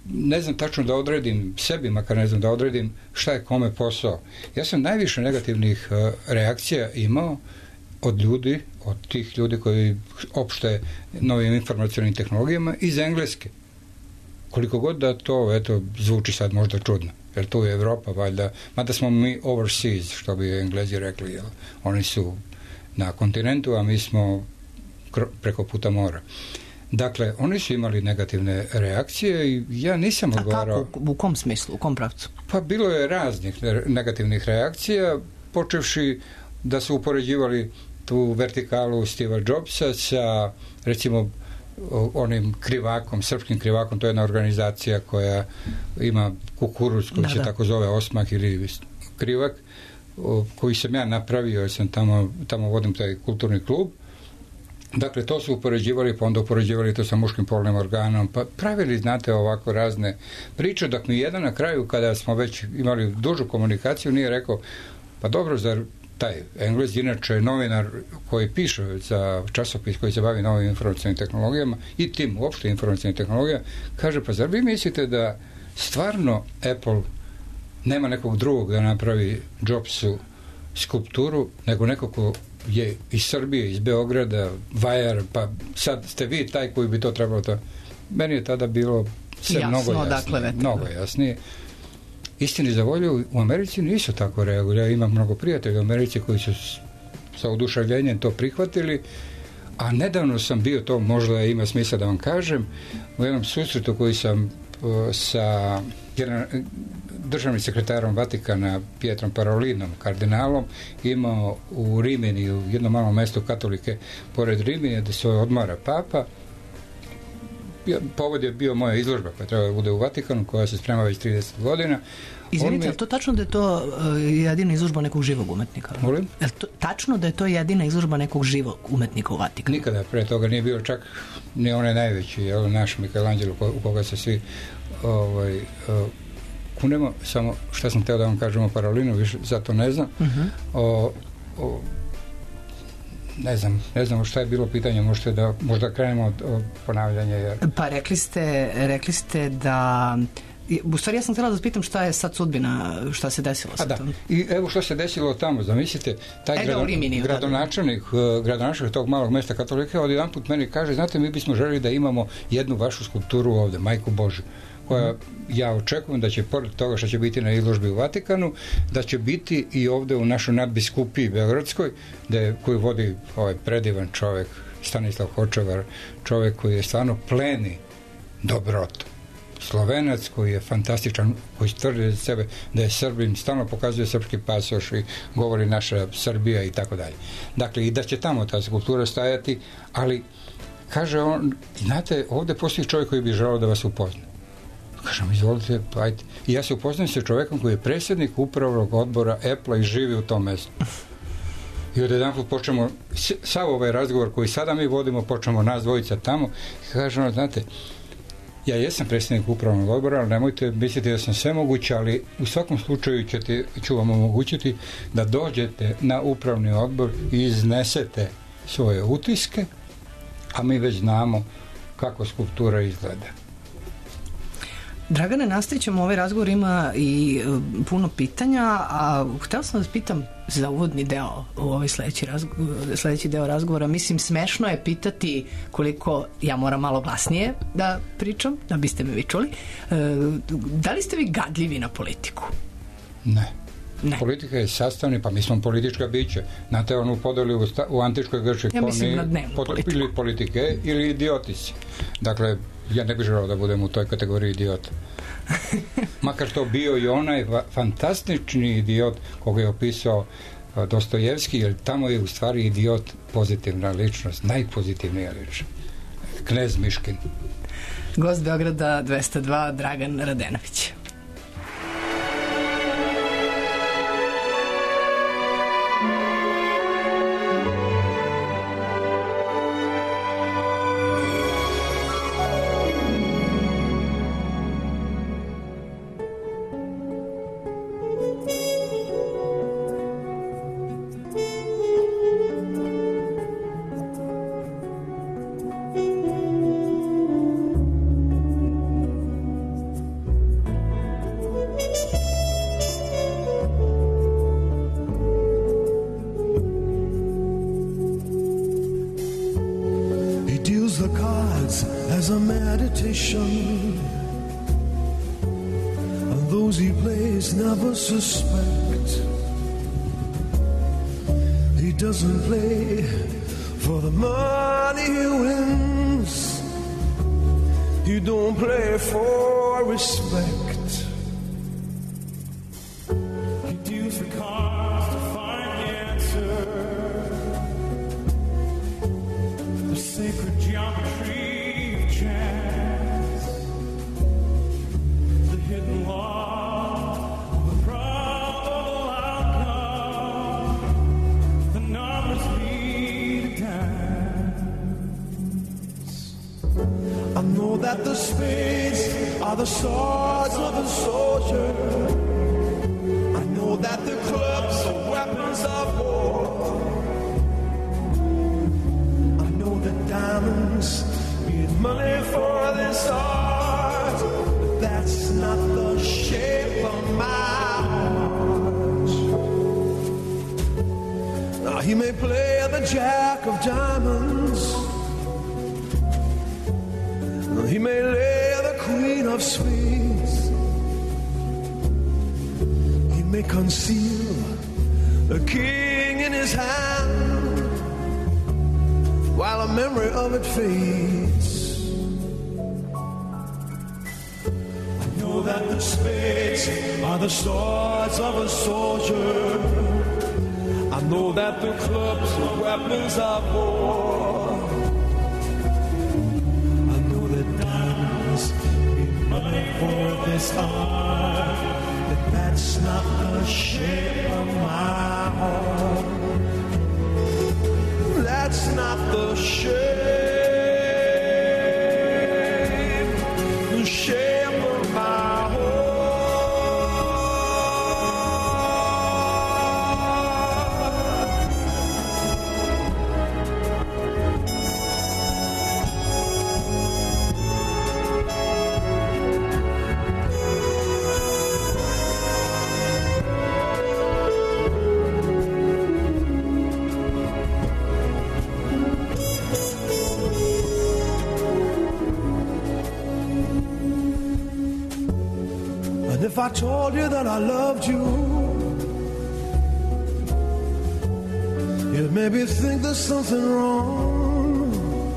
ne znam tačno da odredim sebi, makar ne znam da odredim šta je kome posao. Ja sam najviše negativnih uh, reakcija imao od ljudi, od tih ljudi koji opšte novim informacionalnim tehnologijama iz Engleske. Koliko god da to, eto, zvuči sad možda čudno, jer tu je Evropa, valjda, mada smo mi overseas, što bi Englezi rekli, jel? Oni su na kontinentu, a mi smo preko puta mora. Dakle, oni su imali negativne reakcije i ja nisam odgovarao... A kako? U kom smislu? U kom pravcu? Pa bilo je raznih negativnih reakcija, počevši da su upoređivali tu vertikalu Steva Jobsa sa, recimo, onim krivakom, srpskim krivakom, to je jedna organizacija koja ima kukuruz koji da, se da. tako zove Osmah ili krivak, koji sam ja napravio, jer sam tamo, tamo vodim taj kulturni klub. Dakle, to su upoređivali, pa onda upoređivali to sa muškim polnim organom, pa pravili, znate, ovako razne priče, dok mi jedan na kraju, kada smo već imali dužu komunikaciju, nije rekao, pa dobro, zar taj Englez, inače novinar koji piše za časopis koji se bavi novim informacijnim tehnologijama i tim uopšte informacijnim tehnologijama, kaže, pa zar vi mislite da stvarno Apple nema nekog drugog da napravi Jobsu skulpturu, nego neko ko je iz Srbije, iz Beograda, Vajar, pa sad ste vi taj koji bi to trebalo to... Meni je tada bilo sve jasno, mnogo jasnije. Dakle, mnogo jasnije. Istini za volju, u Americi nisu tako reagovali. Ja imam mnogo prijatelja u Americi koji su sa oduševljenjem to prihvatili, a nedavno sam bio, to možda ima smisla da vam kažem, u jednom susretu koji sam uh, sa jedan, državnim sekretarom Vatikana Pietrom Parolinom, kardinalom, imao u Rimini, u jednom malom mestu katolike pored Rimini, gde se odmara papa. Povod je bio moja izložba koja treba da bude u Vatikanu, koja se sprema već trideset godina. Izvinite, je li to tačno da je to uh, jedina izložba nekog živog umetnika? Molim? Je li to tačno da je to jedina izložba nekog živog umetnika u Vatikanu? Nikada pre toga nije bio čak ni onaj najveći, jel, naš Michelangelo, u koga se svi ovaj, uh, kunemo. Samo šta sam teo da vam kažem o Parolinu, više zato ne znam. Uh-huh. O, o, ne znam, ne znam šta je bilo pitanje, možete da, možda krenemo od, od ponavljanja. Jer... Pa rekli ste, rekli ste da... U stvari ja sam htjela da pitam šta je sad sudbina, šta se desilo sa tom. I evo što se desilo tamo, zamislite, taj e, grado, Rimini, gradonačelnik, gradonačelnik tog malog mesta katolika od jedan put meni kaže, znate, mi bismo želeli da imamo jednu vašu skulpturu ovde, Majku Božju, koja mm. ja očekujem da će, pored toga što će biti na izložbi u Vatikanu, da će biti i ovde u našoj nadbiskupiji Beogradskoj, gde, koju vodi ovaj predivan čovek, Stanislav Hočevar, čovek koji je stvarno pleni dobrotu. Slovenac koji je fantastičan, koji tvrdi za sebe da je Srbin, stalno pokazuje srpski pasoš i govori naša Srbija i tako dalje. Dakle, i da će tamo ta skulptura stajati, ali kaže on, znate, ovde postoji čovjek koji bi želao da vas upozna. Kažem, izvolite, ajde. I ja se upoznam sa čovjekom koji je predsjednik upravnog odbora Apple-a i živi u tom mestu. I od jedan put počnemo, sav ovaj razgovor koji sada mi vodimo, počnemo nas dvojica tamo i kažemo, znate, ja jesam predsjednik upravnog odbora, ali nemojte misliti da sam sve moguće, ali u svakom slučaju ćete, ću vam omogućiti da dođete na upravni odbor i iznesete svoje utiske, a mi već znamo kako skulptura izgleda. Dragane, nastavit ćemo, ovaj razgovor ima i uh, puno pitanja, a htjela sam da pitam za uvodni deo u ovaj sledeći, razgovor, sledeći deo razgovora. Mislim, smešno je pitati koliko ja moram malo glasnije da pričam, da biste me vi čuli. Uh, da li ste vi gadljivi na politiku? Ne. Ne. Politika je sastavni, pa mi smo politička bića. Znate, onu podeli u, u antičkoj Grčkoj, ja mislim na dnevnu politiku. Ili politike ili idiotici. Dakle, ja ne bih želao da budem u toj kategoriji idiota. Makar to bio i onaj fantastični idiot koga je opisao Dostojevski, jer tamo je u stvari idiot pozitivna ličnost, najpozitivnija ličnost. Knez Miškin. Gost Beograda dvesta dva, Dragan Radenović. is a meditation, and those he plays never suspect. He doesn't play for the money he wins. He don't play for respect. He deals the cards to find the answer. The sacred geometry of chance. The hidden law of the probable outcome. The numbers lead a dance. I know that the spades are the swords of a soldier. I know that the clubs are weapons of war. I know that diamonds need money for this art, but that's not the shape of my heart. Now he may play the jack of diamonds, he may lay the queen of spades, he may conceal the king in his hand while the memory of it fades. I know that the spades are the swords of a soldier. I know that the clubs are weapons of war. Money for this art, but that's not the shape of my heart. That's not the shape, the shape of my if I told you that I loved you, you'd maybe think there's something wrong.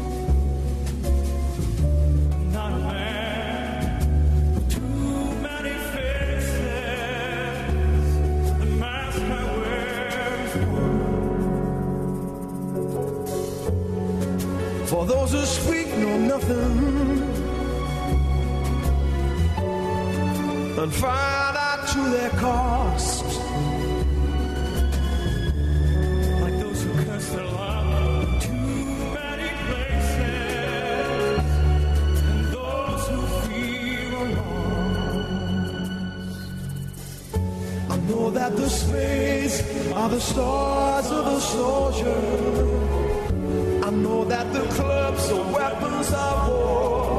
Not a man with too many faces. The mask I wear is one. For those who speak know nothing and find out to their cost, like those who curse their love in too many places, and those who feel lost. I know that the spades are the swords of a soldier. I know that the clubs are weapons of war.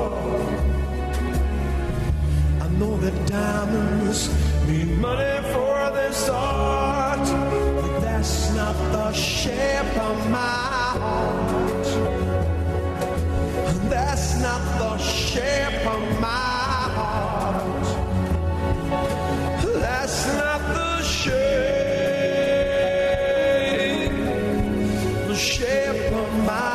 I know that diamonds need money for this art, but that's not the shape of my heart. That's not the shape of my heart. That's not the shape, the shape of my heart.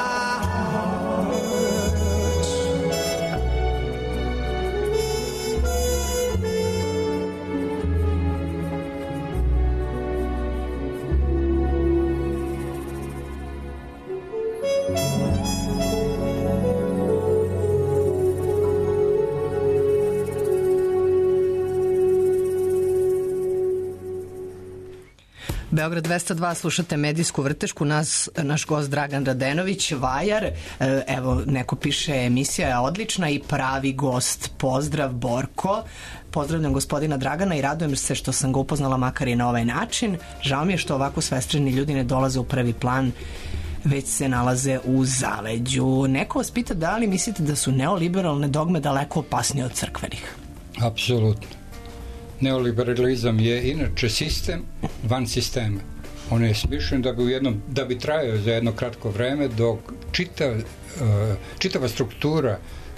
Beograd dvesta dva, slušate medijsku vrtešku, nas, naš gost Dragan Radenović, vajar, evo neko piše emisija je odlična i pravi gost, pozdrav Borko, pozdravljam gospodina Dragana i radujem se što sam ga upoznala makar i na ovaj način, žao mi je što ovako svestreni ljudi ne dolaze u prvi plan, već se nalaze u zaleđu. Neko vas pita da li mislite da su neoliberalne dogme daleko opasnije od crkvenih? Apsolutno. Neoliberalizam je inače sistem van sistema. On je smišljen da bi, u jednom, da bi trajao za jedno kratko vreme dok čitav, uh, čitava struktura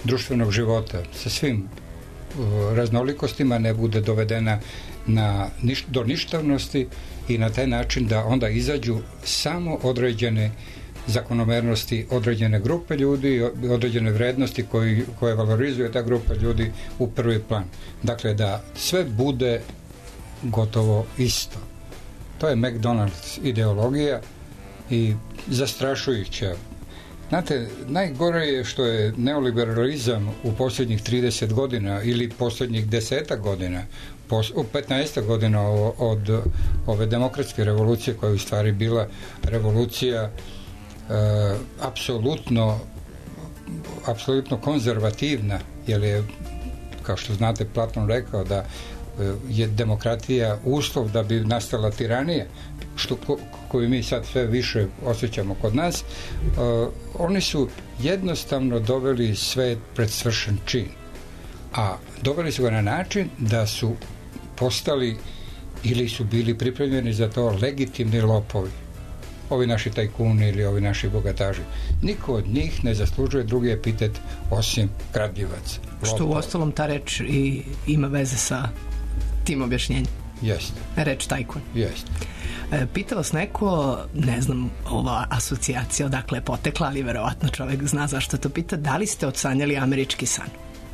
društvenog života sa svim uh, raznolikostima ne bude dovedena na niš, do ništavnosti i na taj način da onda izađu samo određene zakonomernosti određene grupe ljudi i određene vrednosti koji, koje valorizuje ta grupa ljudi u prvi plan. Dakle, da sve bude gotovo isto. To je McDonald's ideologija i zastrašujuća. Znate, najgore je što je neoliberalizam u posljednjih trideset godina ili posljednjih desetak godina, u petnaest godina od ove demokratske revolucije koja je u stvari bila revolucija Uh, apsolutno apsolutno konzervativna, jer je, kao što znate, Platon rekao da uh, je demokratija uslov da bi nastala tiranija, što ko, koju mi sad sve više osjećamo kod nas. Uh, oni su jednostavno doveli sve pred svršen čin, a doveli su ga na način da su postali ili su bili pripremljeni za to legitimni lopovi. Ovi naši tajkuni ili ovi naši bogataži. Niko od njih ne zaslužuje drugi epitet osim kradljivac. Što u ostalom ta reč i ima veze sa tim objašnjenjem. Jeste. Reč tajkun. Jeste. E, pita vas neko, ne znam, ova asocijacija odakle je potekla, ali verovatno čovjek zna zašto to pita, da li ste odsanjali američki san?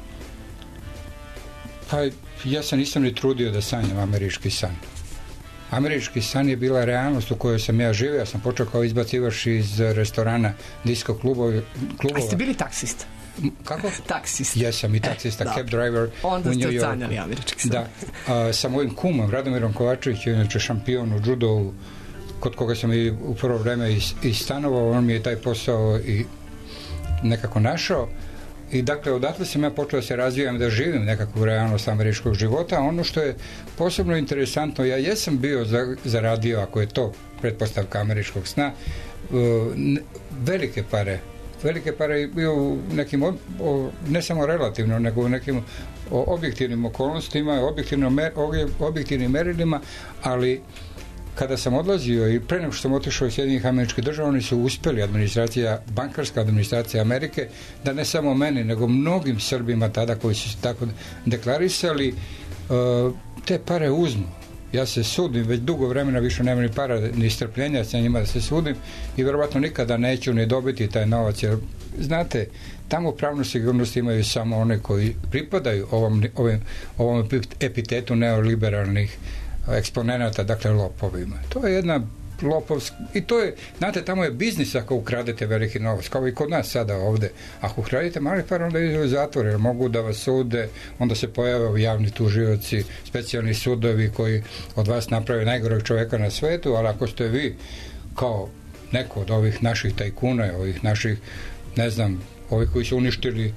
Pa ja se nisam ni trudio da sanjam američki san. Američki san je bila realnost u kojoj sam ja živio. Ja sam počeo kao izbacivač iz restorana, disko klubova. A ste bili taksista? Kako? Taksist. Jesam i taksista, e, cab driver onda u New Yorku. Onda ste odsanjali američki san. Da. A, sa mojim kumom, Radomirom Kovačevićem, inače šampion u judovu, kod koga sam i u prvo vreme i, i stanovao, on mi je taj posao i nekako našao. I dakle, odatle sam ja počeo da se razvijam, da živim nekakvu realnost američkog života. Ono što je posebno interesantno, ja jesam bio za, zaradio, ako je to pretpostavka američkog sna, uh, ne, velike pare. Velike pare je bio u nekim, o, o, ne samo relativno, nego u nekim o, objektivnim okolnostima, objektivnim, mer, objektivnim merilima, ali kada sam odlazio i pre nego što sam otišao iz Sjedinjenih Američkih Država, oni su uspjeli, administracija, bankarska administracija Amerike, da ne samo meni, nego mnogim Srbima tada koji su se tako deklarisali, uh, te pare uzmu. Ja se sudim, već dugo vremena više nema ni para, ni strpljenja sa njima da se sudim i vjerovatno nikada neću ni dobiti taj novac, jer znate, tamo pravnu sigurnost imaju samo one koji pripadaju ovom, ovim, ovom epitetu neoliberalnih eksponenata, dakle lopovima. To je jedna lopovska, i to je, znate, tamo je biznis ako ukradete veliki novac, kao i kod nas sada ovde. Ako ukradete mali par, onda idu u zatvor, jer mogu da vas sude, onda se pojave javni tužioci, specijalni sudovi koji od vas naprave najgoreg čovjeka na svetu, ali ako ste vi kao neko od ovih naših tajkuna, ovih naših, ne znam, ovih koji su uništili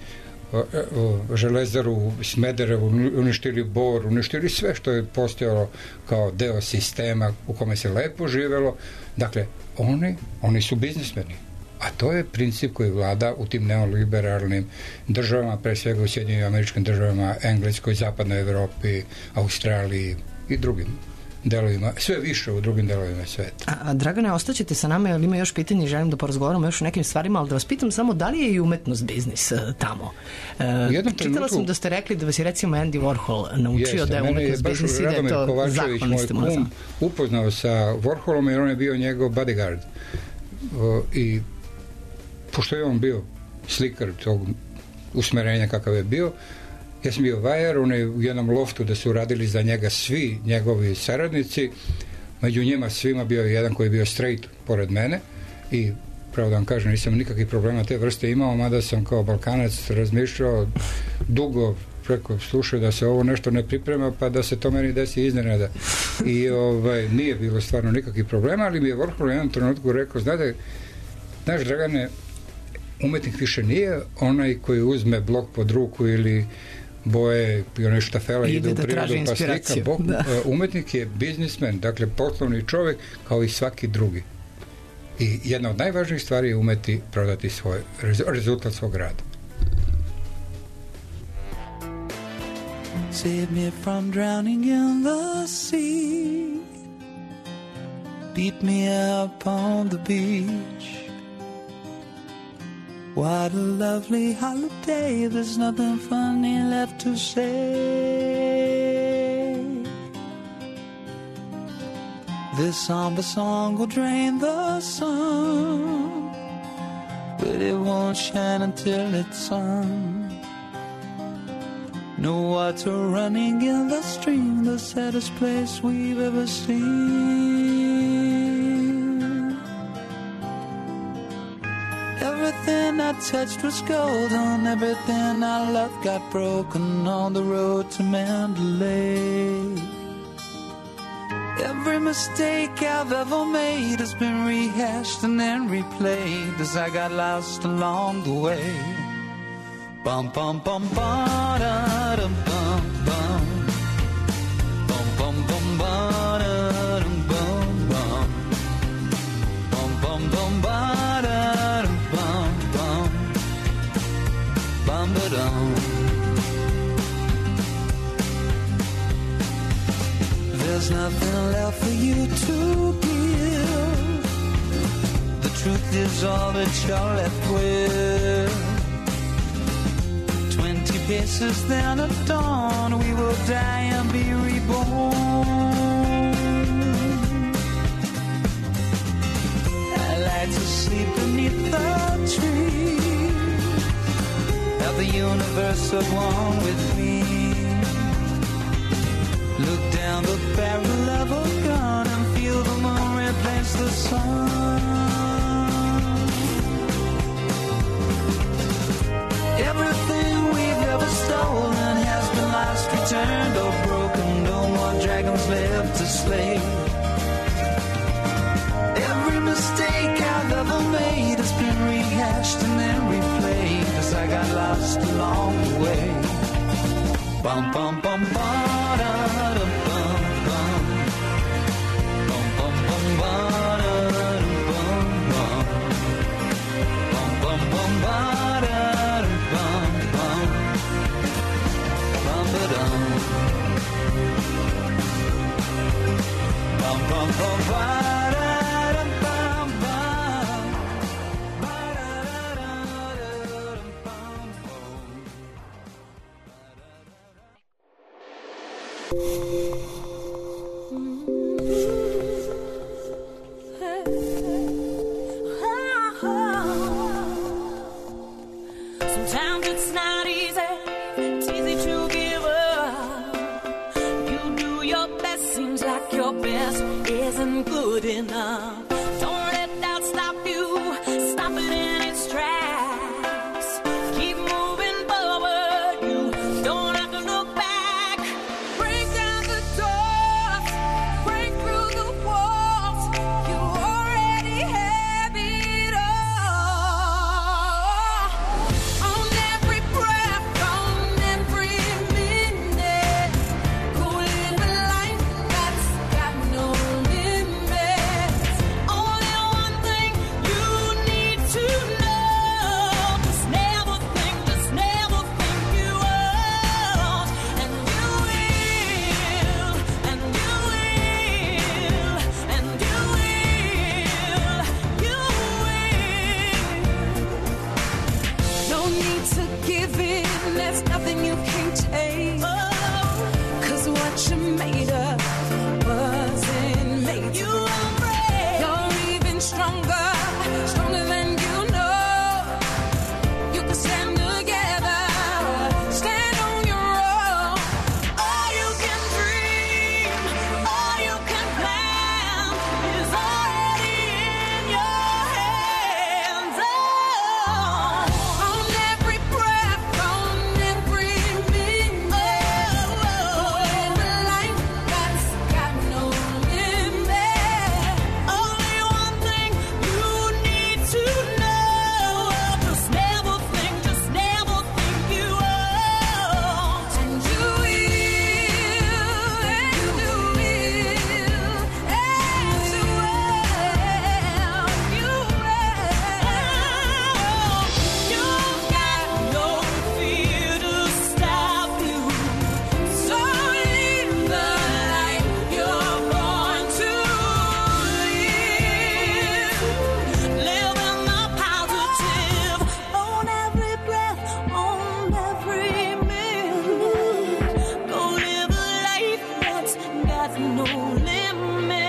Železaru, Smederevu, uništili Bor, uništili sve što je postojalo kao deo sistema u kome se lepo živelo. Dakle, oni, oni su biznismeni. A to je princip koji vlada u tim neoliberalnim državama, pre svega u Sjedinjenim Američkim Državama, Engleskoj, Zapadnoj Evropi, Australiji i drugim delovima, sve više u drugim delovima sveta. A, a Dragane, ostaćete sa nama, jer ima još pitanje, želim da porazgovaramo još o nekim stvarima, ali da vas pitam samo da li je i umetnost biznis uh, tamo? Uh, čitala trenutku, sam da ste rekli da vas je recimo Andy Warhol naučio jeste, da je umetnost biznis i da je to Kovačević, moj kum, upoznao sa Warholom jer on je bio njegov bodyguard. Uh, I pošto je on bio slikar tog usmerenja kakav je bio, ja sam bio vajar, on je u jednom loftu da su radili za njega svi njegovi saradnici, među njima svima bio je jedan koji je bio straight pored mene i pravo da vam kažem, nisam nikakvih problema te vrste imao, mada sam kao Balkanac razmišljao dugo preko slušao da se ovo nešto ne priprema pa da se to meni desi iznenada i ovaj, nije bilo stvarno nikakvih problema, ali mi je Warhol u jednom trenutku rekao, znate, znaš Dragane, umetnik više nije onaj koji uzme blok pod ruku ili boje i one štafela ide u prirodu pa slika. Bog, umetnik je biznismen, dakle poslovni čovjek kao i svaki drugi. I jedna od najvažnijih stvari je umeti prodati svoj rezultat svog rada. Save me from drowning in the sea. Beat me up on the beach. What a lovely holiday, there's nothing funny left to say. This somber song will drain the sun, but it won't shine until it's sung. No water running in the stream, the saddest place we've ever seen. Everything I touched was golden, everything I loved got broken on the road to Mandalay. Every mistake I've ever made has been rehashed and then replayed as I got lost along the way. Bum bum bum ba da dum bum bum. Bum bum bum ba da dum bum bum. Bum bum bum ba da dum bum bum. Bum ba dum. There's nothing left for you to give. The truth is all that you're left with. Twenty paces then at dawn, we will die and be reborn. I like to sleep beneath the trees, have the universe at one with me. Look down the barrel of a gun and feel the moon replace the sun. Everything we've ever stolen has been lost, returned, or broken. No more dragons left to slay. Every mistake I've ever made has been rehashed and then replayed as I got lost along the way. Bum bum bum ba da dum bum bum. Bum bum bum ba da dum bum bum. Bum bum bum ba da dum bum bum. Bum ba dum. Bum bum bum ba da dum bum bum. Ba da da da dum bum bum. Sometimes it's not easy, it's easy to give up. You do your best, seems like your best isn't good enough. Don't let that stop you, stop it in its tracks. Keep moving forward, you don't have to look back. Break down the doors, break through the walls. You already have it all. On every breath, on every minute, go live a life that's got no limits. Only one thing you need to know: just never think, just never think you won't, and you will, and you will, and you will, you will. No need to give in, there's nothing you can take. Cause what you made of wasn't made to break. You're even stronger, stronger than you know. You can stand together, stand on your own. All you can dream, all you can plan is already in your hands. Oh, on every breath, on every minute, go live a life no limit.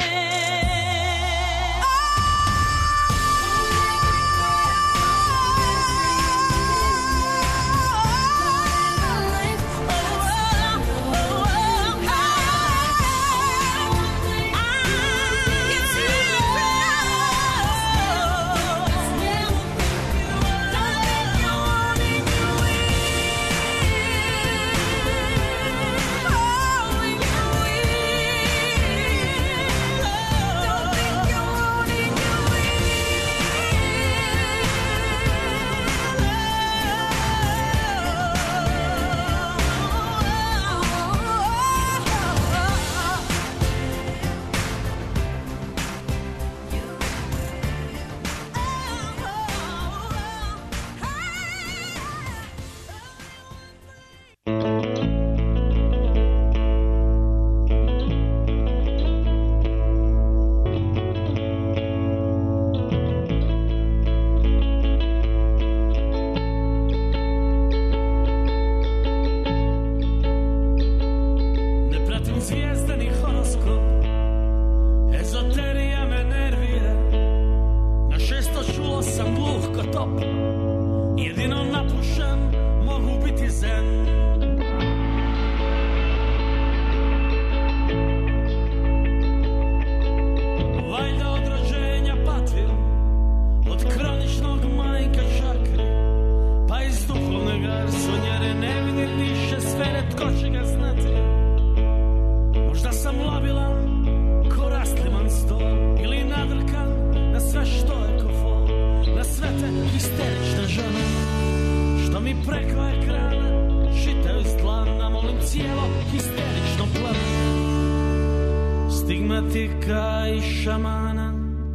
Stigmatika i šamana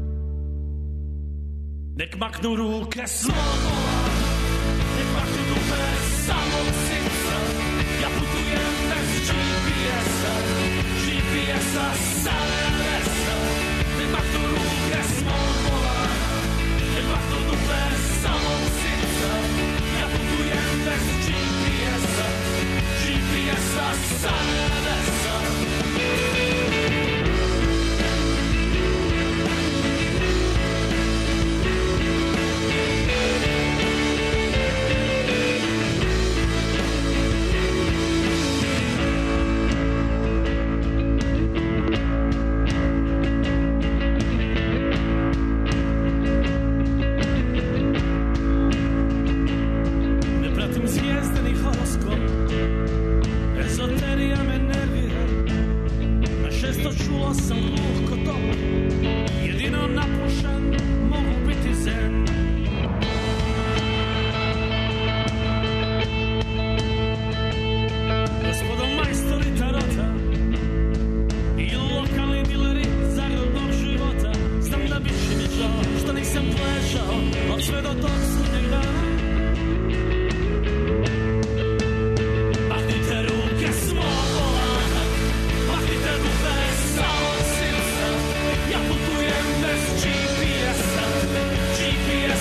nek maknu ruke slobova, nek maknu dupe samog srca. Ja putujem bez G P S-a, G P S-a same adresa. Nek maknu ruke slobova, nek maknu dupe samog srca. Ja putujem bez G P S-a, G P S-a same adresa. Čuo sam gluh ko top, jedino napušen mogu biti zen. Gospodo majstori tarota i lokalni dileri zagrodnog života, znam da bit će mi žao što nisam plešao od sve do tog sudnjeg dana. Mahnite ruke slobova, mahnite dupe samog srca. Ja putujem bez G P S-a, G P S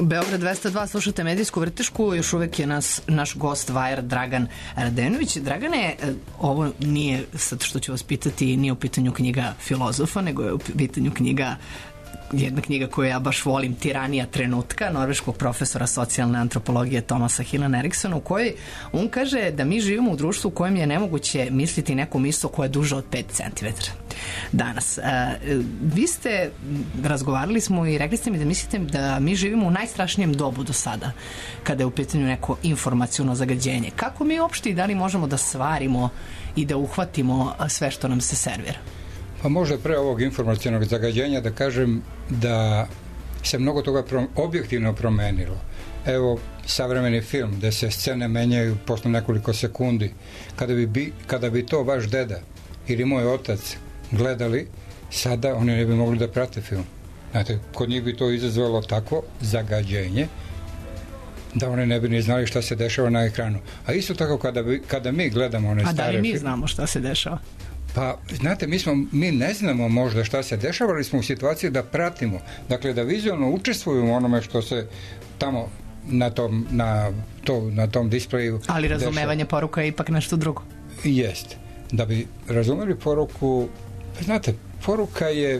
Beograd dvesta dva, slušate medijsku vrtešku, još uvek je nas, naš gost Vajar Dragan Radenović. Dragane, ovo nije, sad što ću vas pitati, nije u pitanju knjiga filozofa, nego je u pitanju knjiga, jedna knjiga koju ja baš volim, Tiranija trenutka, norveškog profesora socijalne antropologije Tomasa Hilana Eriksona, u kojoj on kaže da mi živimo u društvu u kojem je nemoguće misliti neku misao koja je duža od pet centimetara. Danas. E, vi ste, razgovarali smo i rekli ste mi da mislite da mi živimo u najstrašnijem dobu do sada, kada je u pitanju neko informaciono zagađenje. Kako mi uopšte i da li možemo da svarimo i da uhvatimo sve što nam se servira? Pa možda pre ovog informacionog zagađenja da kažem da se mnogo toga pro, objektivno promenilo. Evo, savremeni film gde se scene menjaju posle nekoliko sekundi. Kada bi, bi, kada bi to vaš deda ili moj otac gledali, sada oni ne bi mogli da prate film. Znate, kod njih bi to izazvalo takvo zagađenje da oni ne bi ni znali šta se dešava na ekranu. A isto tako kada, bi, kada mi gledamo one stare... A da li mi film, znamo šta se dešava? Pa, znate, mi, smo, mi ne znamo možda šta se dešava, ali smo u situaciji da pratimo. Dakle, da vizualno učestvujemo onome što se tamo na tom, na to, na tom displeju ali razumevanje dešava. Poruka je ipak nešto drugo. Jest. Da bi razumeli poruku, znate, poruka je,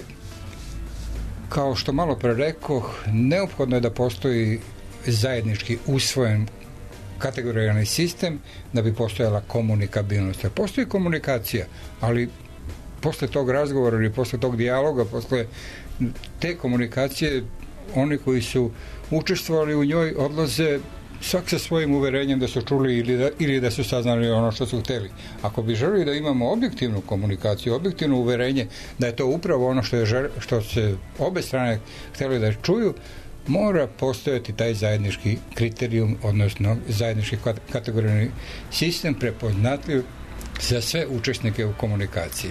kao što malo pre rekoh, neophodno je da postoji zajednički usvojen kategorijalni sistem da bi postojala komunikabilnost. Postoji komunikacija, ali posle tog razgovora ili posle tog dijaloga, posle te komunikacije, oni koji su učestvovali u njoj odlaze svak sa svojim uverenjem da su čuli ili da, ili da su saznali ono što su hteli. Ako bi želeli da imamo objektivnu komunikaciju, objektivno uverenje da je to upravo ono što, je žel, što se obe strane hteli da čuju, mora postojati taj zajednički kriterijum, odnosno zajednički kategorijni sistem prepoznatljiv za sve učesnike u komunikaciji.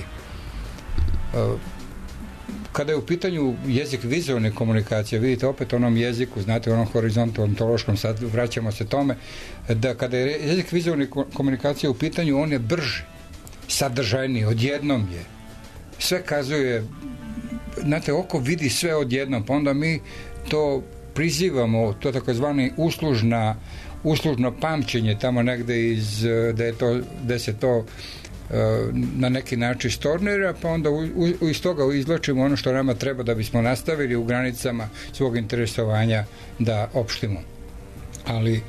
Kada je u pitanju jezik vizualne komunikacije, vidite opet onom jeziku, znate, onom horizontu ontološkom, sad vraćamo se tome, da kada je jezik vizualne komunikacije u pitanju, on je brži, sadržajniji, odjednom je. Sve kazuje, znate, oko vidi sve odjednom, pa onda mi to prizivamo, to takozvani uslužna, uslužno pamćenje tamo negde iz, da je to, da se to na neki način stornira, pa onda u, u, iz toga izvlačimo ono što nama treba da bismo nastavili u granicama svog interesovanja da opštimo. Ali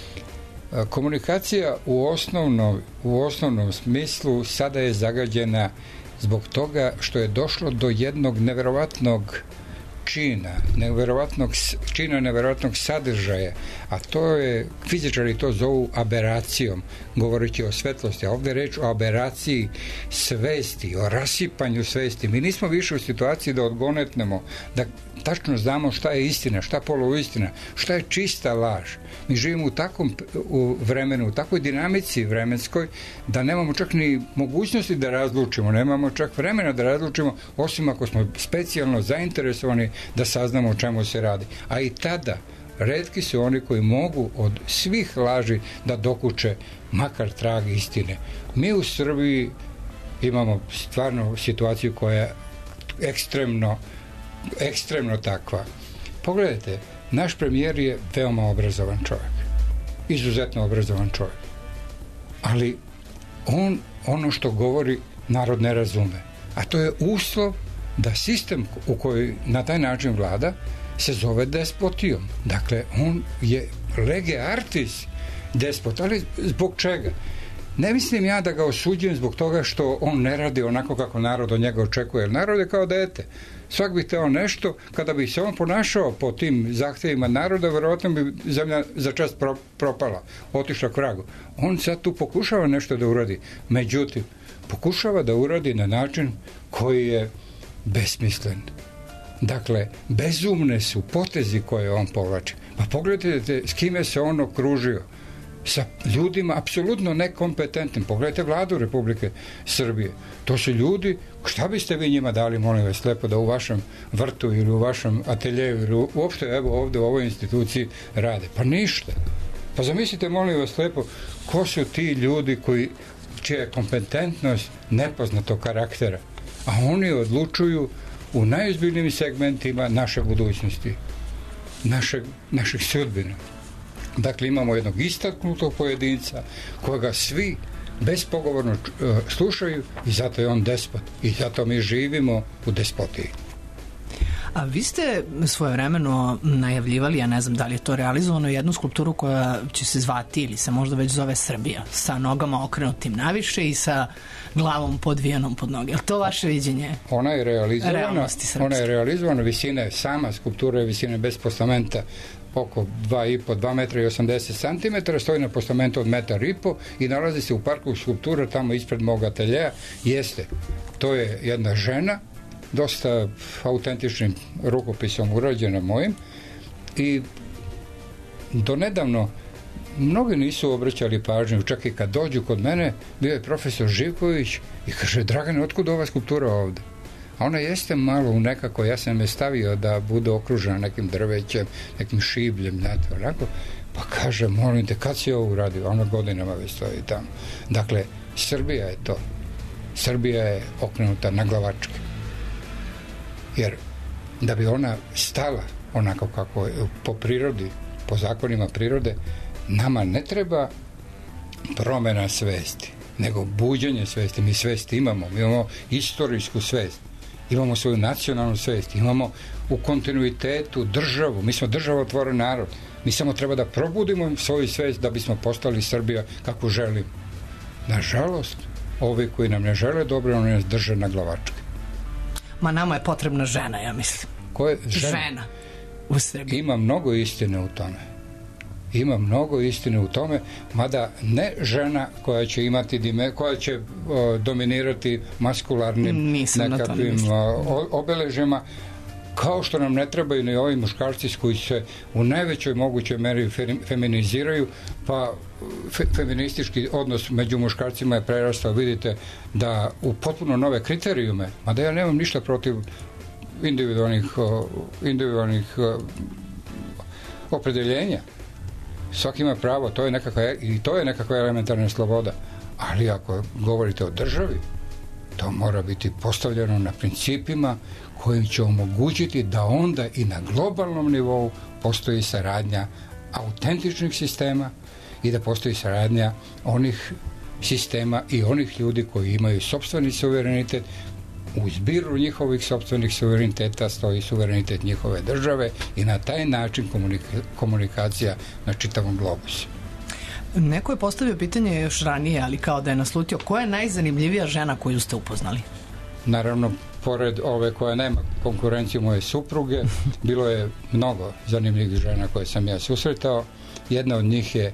komunikacija u osnovnom, u osnovnom smislu sada je zagađena zbog toga što je došlo do jednog neverovatnog čina, neverovatnog čina, neverovatnog sadržaja, a to je, fizičari to zovu aberacijom, govoreći o svetlosti, a ovdje je reč o aberaciji svesti, o rasipanju svesti. Mi nismo više u situaciji da odgonetnemo, da tačno znamo šta je istina, šta poluistina, šta je čista laž. Mi živimo u takvom u vremenu, u takvoj dinamici vremenskoj, da nemamo čak ni mogućnosti da razlučimo, nemamo čak vremena da razlučimo, osim ako smo specijalno zainteresovani da saznamo o čemu se radi. A i tada retki su oni koji mogu od svih laži da dokuče makar trag istine. Mi u Srbiji imamo stvarno situaciju koja je ekstremno ekstremno takva. Pogledajte, naš premijer je veoma obrazovan čovjek. Izuzetno obrazovan čovjek. Ali on ono što govori narod ne razume. A to je uslov da sistem u koji na taj način vlada se zove despotijom. Dakle, on je lege artis despot. Ali zbog čega? Ne mislim ja da ga osuđujem zbog toga što on ne radi onako kako narod od njega očekuje. Jer narod je kao dete. Svak bi hteo nešto, kada bi se on ponašao po tim zahtjevima naroda, verovatno bi zemlja za čas pro, propala, otišla k vragu. On sad tu pokušava nešto da uradi. Međutim, pokušava da uradi na način koji je besmislen. Dakle, bezumne su potezi koje on povlači. Pa pogledajte s kime se on okružio. Sa ljudima apsolutno nekompetentnim. Pogledajte vladu Republike Srbije. To su ljudi, šta biste vi njima dali, molim vas, lepo da u vašem vrtu ili u vašem ateljevu ili uopšte evo ovde u ovoj instituciji rade? Pa ništa. Pa zamislite, molim vas, lepo, ko su ti ljudi koji, čija je kompetentnost nepoznatog karaktera, a oni odlučuju u najozbiljnijim segmentima naše budućnosti. našeg, naših sudbina. Dakle, imamo jednog istaknutog pojedinca koga svi bespogovorno uh, slušaju i zato je on despot. I zato mi živimo u despotiji. A vi ste svojevremeno najavljivali, ja ne znam da li je to realizovano, jednu skulpturu koja će se zvati ili se možda već zove Srbija, sa nogama okrenutim naviše i sa glavom podvijenom pod noge. Je li to vaše viđenje? Ona je realizovana, ona je realizovana, visine, sama skulptura je visine bez postamenta oko dva i po, dva metra i osamdeset centimetara, stoji na postamentu od metar i po i nalazi se u parku skulptura tamo ispred mog ateljeja. Jeste, to je jedna žena, dosta autentičnim rukopisom urađena mojim i donedavno mnogi nisu obraćali pažnju, čak i kad dođu kod mene, bio je profesor Živković i kaže, Dragane, otkud ova skulptura ovde? A ona jeste malo u nekako, ja sam je stavio da bude okružena nekim drvećem, nekim šibljem, znate, onako, pa kaže, molim te, kad si ovo uradio? Ona godinama već stoji tamo. Dakle, Srbija je to. Srbija je okrenuta na glavačke. Jer da bi ona stala onako kako je po prirodi, po zakonima prirode, nama ne treba promjena svesti, nego buđenje svesti. Mi svest imamo, mi imamo istorijsku svest, imamo svoju nacionalnu svest, imamo u kontinuitetu državu, mi smo državotvoren narod, mi samo treba da probudimo svoju svest da bismo postali Srbija kako želimo. Nažalost, ovi koji nam ne žele dobro, oni nas drže na glavačke. Ma nama je potrebna žena, ja mislim. Ko je žena? Žena u Srbiji. Ima mnogo istine u tome. Ima mnogo istine u tome, mada ne žena koja će imati dime, koja će o, dominirati maskularnim Nisam nekakvim o, obeležima, kao što nam ne trebaju ni ovi muškarci koji se u najvećoj mogućoj meri fe, feminiziraju, pa fe, feministički odnos među muškarcima je prerastao, vidite, da u potpuno nove kriterijume, mada ja nemam ništa protiv individualnih, o, individualnih o, opredeljenja. Svaki ima pravo, to je nekakva, i to je nekakva elementarna sloboda. Ali ako govorite o državi, to mora biti postavljeno na principima kojim će omogućiti da onda i na globalnom nivou postoji saradnja autentičnih sistema i da postoji saradnja onih sistema i onih ljudi koji imaju sopstveni suverenitet. U zbiru njihovih sopstvenih suvereniteta stoji suverenitet njihove države i na taj način komunika- komunikacija na čitavom globusu. Neko je postavio pitanje još ranije, ali kao da je naslutio, koja je najzanimljivija žena koju ste upoznali? Naravno, pored ove koja nema konkurenciju moje supruge, bilo je mnogo zanimljivih žena koje sam ja susretao. Jedna od njih je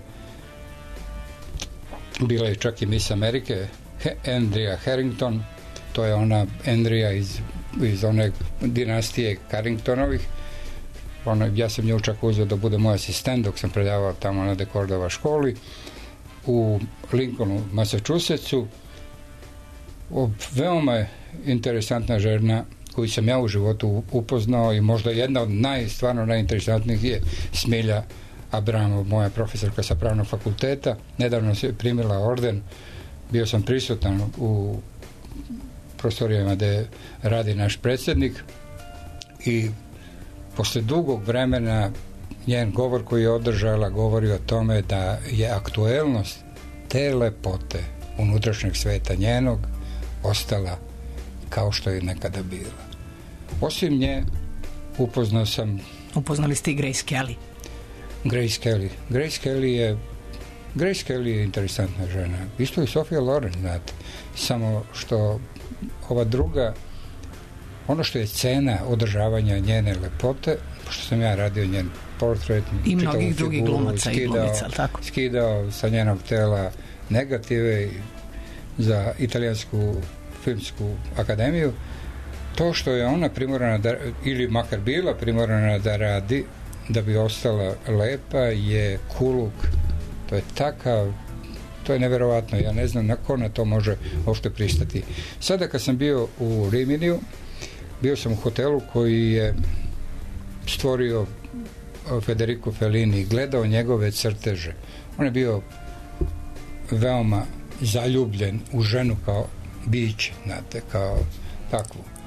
bila je čak i Miss Amerike, Andrea Harrington. To je ona Andrea iz, iz one dinastije Carringtonovih. Ona, ja sam nju čak uzeo da bude moj asistent dok sam predavao tamo na Dekordova školi u Lincolnu, Massachusettsu. O, veoma je interesantna žena koju sam ja u životu upoznao i možda jedna od naj, stvarno najinteresantnijih je Smilja Abramov, moja profesorka sa pravnog fakulteta. Nedavno se primila orden, bio sam prisutan u prostorijama gde radi naš predsjednik i posle dugog vremena njen govor koji je održala govori o tome da je aktuelnost te lepote unutrašnjeg sveta njenog ostala kao što je nekada bila. Osim nje upoznao sam Upoznali ste i Grace Kelly. Grace Kelly. Grace Kelly je Grace Kelly je interesantna žena. Isto i Sofia Loren, znate. Samo što ova druga, ono što je cena održavanja njene lepote, pošto sam ja radio njen portret i mnogih drugih glumaca i glumica, tako? Skidao sa njenog tela negative za Italijansku filmsku akademiju, to što je ona primorana da, ili makar bila primorana da radi da bi ostala lepa je kuluk. To je takav, to je neverovatno, ja ne znam na ko na to može uopšte pristati. Sada kad sam bio u Riminiju, bio sam u hotelu koji je stvorio Federico Fellini i gledao njegove crteže. On je bio veoma zaljubljen u ženu kao biće, znate, kao takvu.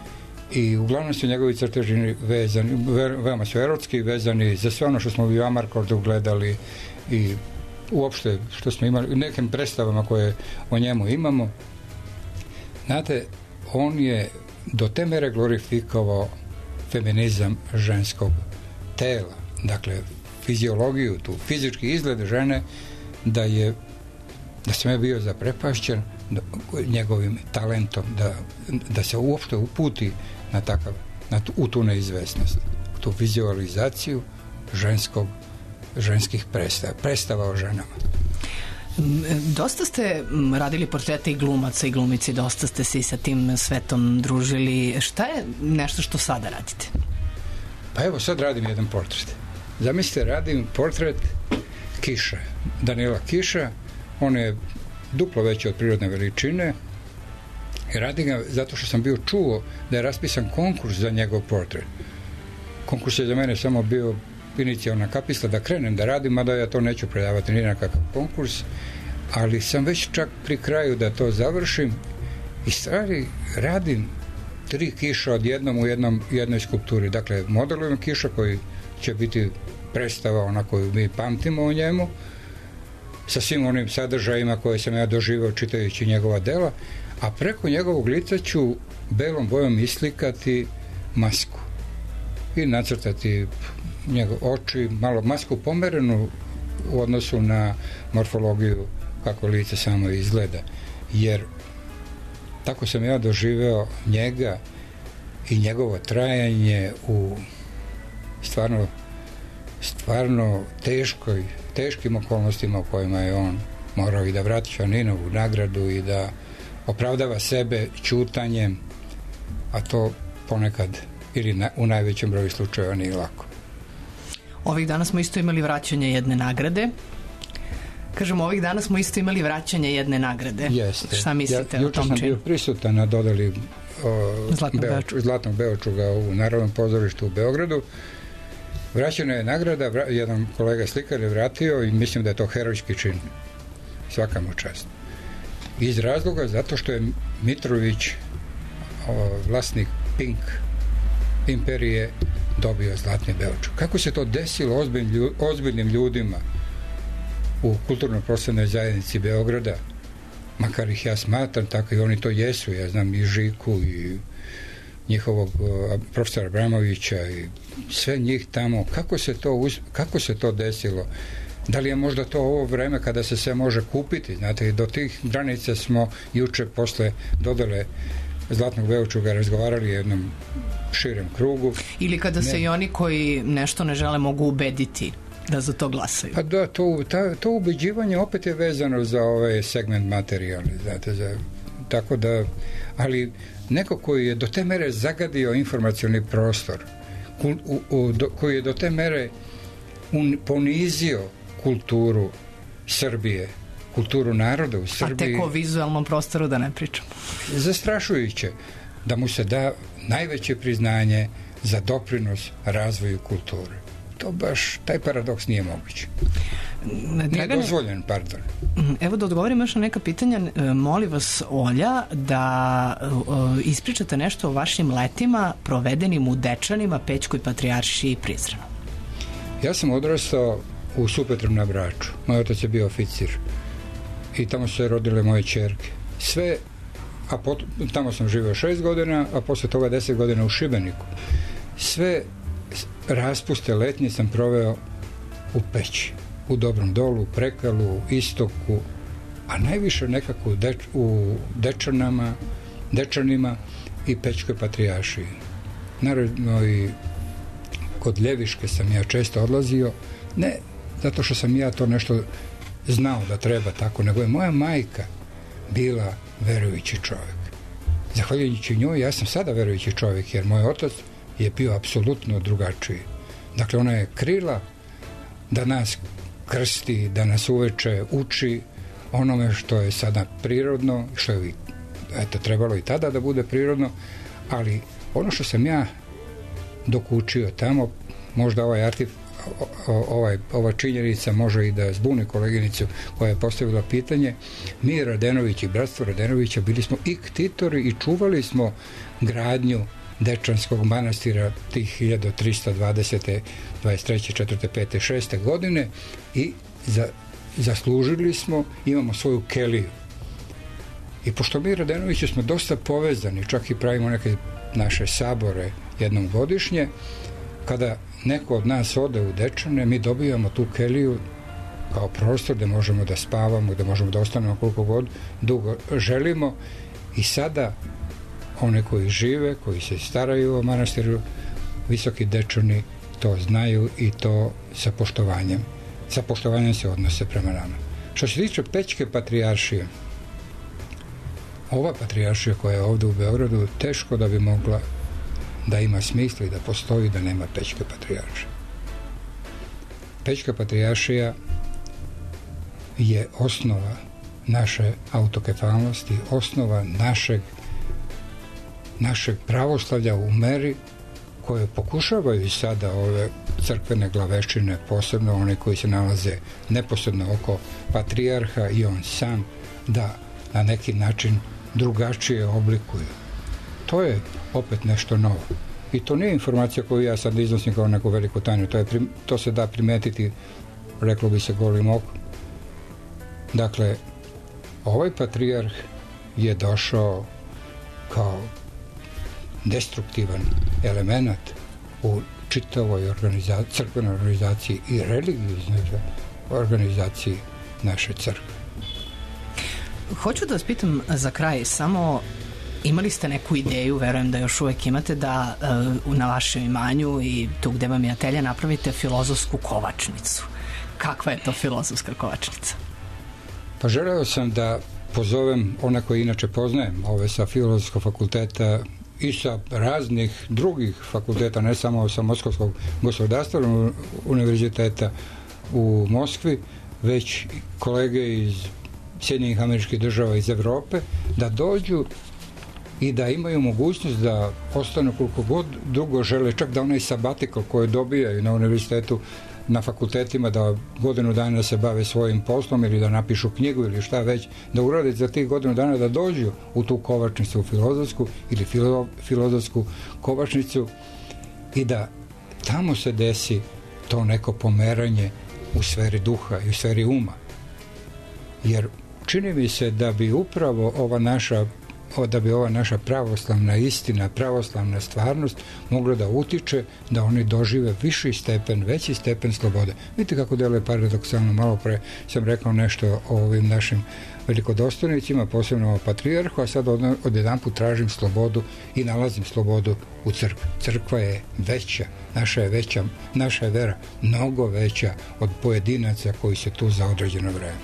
i uglavnom su njegovi crteži vezani, veoma su erotski, vezani za sve ono što smo u Amarkordu gledali i uopšte što smo imali, u nekim predstavama koje o njemu imamo. Znate, on je do te mere glorifikovao feminizam ženskog tela, dakle fiziologiju, tu fizički izgled žene, da je da sam je bio zaprepašćen da, njegovim talentom da, da se uopšte uputi na takav, na tu, u tu neizvesnost, tu vizualizaciju ženskog, ženskih predstava, predstava o ženama. Dosta ste radili portrete i glumaca i glumici, dosta ste se i sa tim svetom družili. Šta je nešto što sada radite? Pa evo, sad radim jedan portret. Zamislite, radim portret Kiša, Danila Kiša. On je duplo veći od prirodne veličine i radim ga zato što sam bio čuo da je raspisan konkurs za njegov portret. Konkurs je za mene samo bio inicijalna kapisla da krenem da radim, mada ja to neću predavati ni na kakav konkurs, ali sam već čak pri kraju da to završim i stvari radim tri kiša odjednom u jednom, jednoj skulpturi. Dakle, modelujem kiša koji će biti predstava ona koju mi pamtimo o njemu, sa svim onim sadržajima koje sam ja doživao čitajući njegova dela, a preko njegovog lica ću belom bojom islikati masku i nacrtati njegov oči, malo masku pomerenu u odnosu na morfologiju kako lice samo izgleda. Jer tako sam ja doživeo njega i njegovo trajanje u stvarno stvarno teškoj, teškim okolnostima u kojima je on morao i da vrati Šaninovu nagradu i da opravdava sebe ćutanjem, a to ponekad ili na, u najvećem broju slučajeva nije lako. Ovih dana smo isto imali vraćanje jedne nagrade. Kažemo, ovih dana smo isto imali vraćanje jedne nagrade. Jeste. Šta mislite ja, o tom činu? Juče sam bio prisutan na dodali o, Zlatnog, Beo, Beočuga. Zlatnog Beočuga u Narodnom pozorištu u Beogradu. Vraćena je nagrada, vra, jedan kolega slikar je vratio i mislim da je to herojski čin. Svaka mu čast. Iz razloga zato što je Mitrović, o, vlasnik Pink imperije, dobio Zlatni Beočuk. Kako se to desilo ozbiljnim, ozbiljnim ljudima u kulturno-prosvetnoj zajednici Beograda, makar ih ja smatram, tako i oni to jesu, ja znam i Žiku i njihovog uh, profesora Abramovića i sve njih tamo, kako se to uz, kako se to desilo? Da li je možda to ovo vreme kada se sve može kupiti? Znate, do tih granica smo juče posle dodale Zlatnog Beočuga razgovarali jednom širem krugu. Ili kada se ne. I oni koji nešto ne žele mogu ubediti da za to glasaju. Pa da, to, ta, to ubeđivanje opet je vezano za ovaj segment materijalni, znate, za, tako da, ali neko koji je do te mere zagadio informacioni prostor, u, u, u, do, koji je do te mere un, ponizio kulturu Srbije, kulturu naroda u Srbiji. A tek o vizualnom prostoru da ne pričam. Zastrašujuće da mu se da najveće priznanje za doprinos razvoju kulture. To baš, taj paradoks nije moguć. Nije dozvoljen, pardon. Evo da odgovorim još na neka pitanja. Molim vas, Olja, da ispričate nešto o vašim letima provedenim u Dečanima, Pećkoj patrijaršiji i Prizrenu. Ja sam odrastao u Supetru na Braču. Moj otac je bio oficir i tamo su se rodile moje ćerke. Sve, a pot, tamo sam živio šest godina, a posle toga deset godina u Šibeniku. Sve raspuste letnje sam proveo u Peći, u Dobrom Dolu, u Prekalu, u Istoku, a najviše nekako u, deč, u Dečanama, Dečanima i Pećkoj patrijaršiji. Naravno i kod Ljeviške sam ja često odlazio, ne zato što sam ja to nešto znao da treba tako, nego je moja majka bila verujući čovjek. Zahvaljujući njoj, ja sam sada verujući čovjek, jer moj otac je bio apsolutno drugačiji. Dakle, ona je krila da nas krsti, da nas uveče uči onome što je sada prirodno, što je eto, trebalo i tada da bude prirodno, ali ono što sam ja dok učio tamo, možda ovaj artif, ovaj, ova činjenica može i da zbuni koleginicu koja je postavila pitanje, mi Radenović i bratstvo Radenovića bili smo i ktitori i čuvali smo gradnju Dečanskog manastira tih hiljadu tristo dvadesete, dvadeset treće, četvrte, pete, šeste godine i za, zaslužili smo, imamo svoju keliju. I pošto mi Radenovići smo dosta povezani, čak i pravimo neke naše sabore jednom godišnje, kada neko od nas ode u Dečane, mi dobijamo tu keliju kao prostor gde možemo da spavamo, gde možemo da ostanemo koliko god dugo želimo. I sada one koji žive, koji se staraju o manastiru Visoki Dečani, to znaju i to sa poštovanjem. Sa poštovanjem se odnose prema nama. Što se tiče Pećke patrijaršije, ova patrijaršija koja je ovde u Beogradu, teško da bi mogla da ima smisla i da postoji da nema Pećke patrijaršije. Pećka patrijaršija je osnova naše autokefalnosti, osnova našeg našeg pravoslavlja u meri koje pokušavaju i sada ove crkvene glaveščine, posebno one koji se nalaze neposredno oko patrijarha i on sam, da na neki način drugačije oblikuju. To je opet nešto novo. I to nije informacija koju ja sad iznosim kao neku veliku tajnu. To, je, to se da primetiti, reklo bi se, golim okom. Dakle, ovaj patrijarh je došao kao destruktivan element u čitavoj organizaciji, crkvenoj organizaciji i religioznoj organizaciji naše crkve. Hoću da vas pitam za kraj, samo imali ste neku ideju, verujem da još uvek imate, da uh, na vašem imanju i tu gde vam je atelje napravite filozofsku kovačnicu. Kakva je to filozofska kovačnica? Pa želeo sam da pozovem one koje inače poznajem, ove sa Filozofskog fakulteta i sa raznih drugih fakulteta, ne samo sa Moskovskog gospodarstvenog univerziteta u Moskvi, već kolege iz Sjedinjenih Američkih Država, iz Evrope, da dođu i da imaju mogućnost da ostanu koliko god dugo žele, čak da onaj sabatikal koji dobijaju na univerzitetu, na fakultetima, da godinu dana se bave svojim poslom ili da napišu knjigu ili šta već, da urade za tih godinu dana, da dođu u tu kovačnicu, u filozofsku ili filo, filozofsku kovačnicu i da tamo se desi to neko pomeranje u sferi duha i u sferi uma. Jer čini mi se da bi upravo ova naša da bi ova naša pravoslavna istina, pravoslavna stvarnost mogla da utiče da oni dožive viši stepen, veći stepen slobode. Vidite kako deluje paradoksalno, malo pre sam rekao nešto o ovim našim velikodostojnicima, posebno o patrijarhu, a sad od, od jedan put tražim slobodu i nalazim slobodu u crkvi. Crkva je veća, naša je veća, naša je vera mnogo veća od pojedinaca koji se tu za određeno vreme.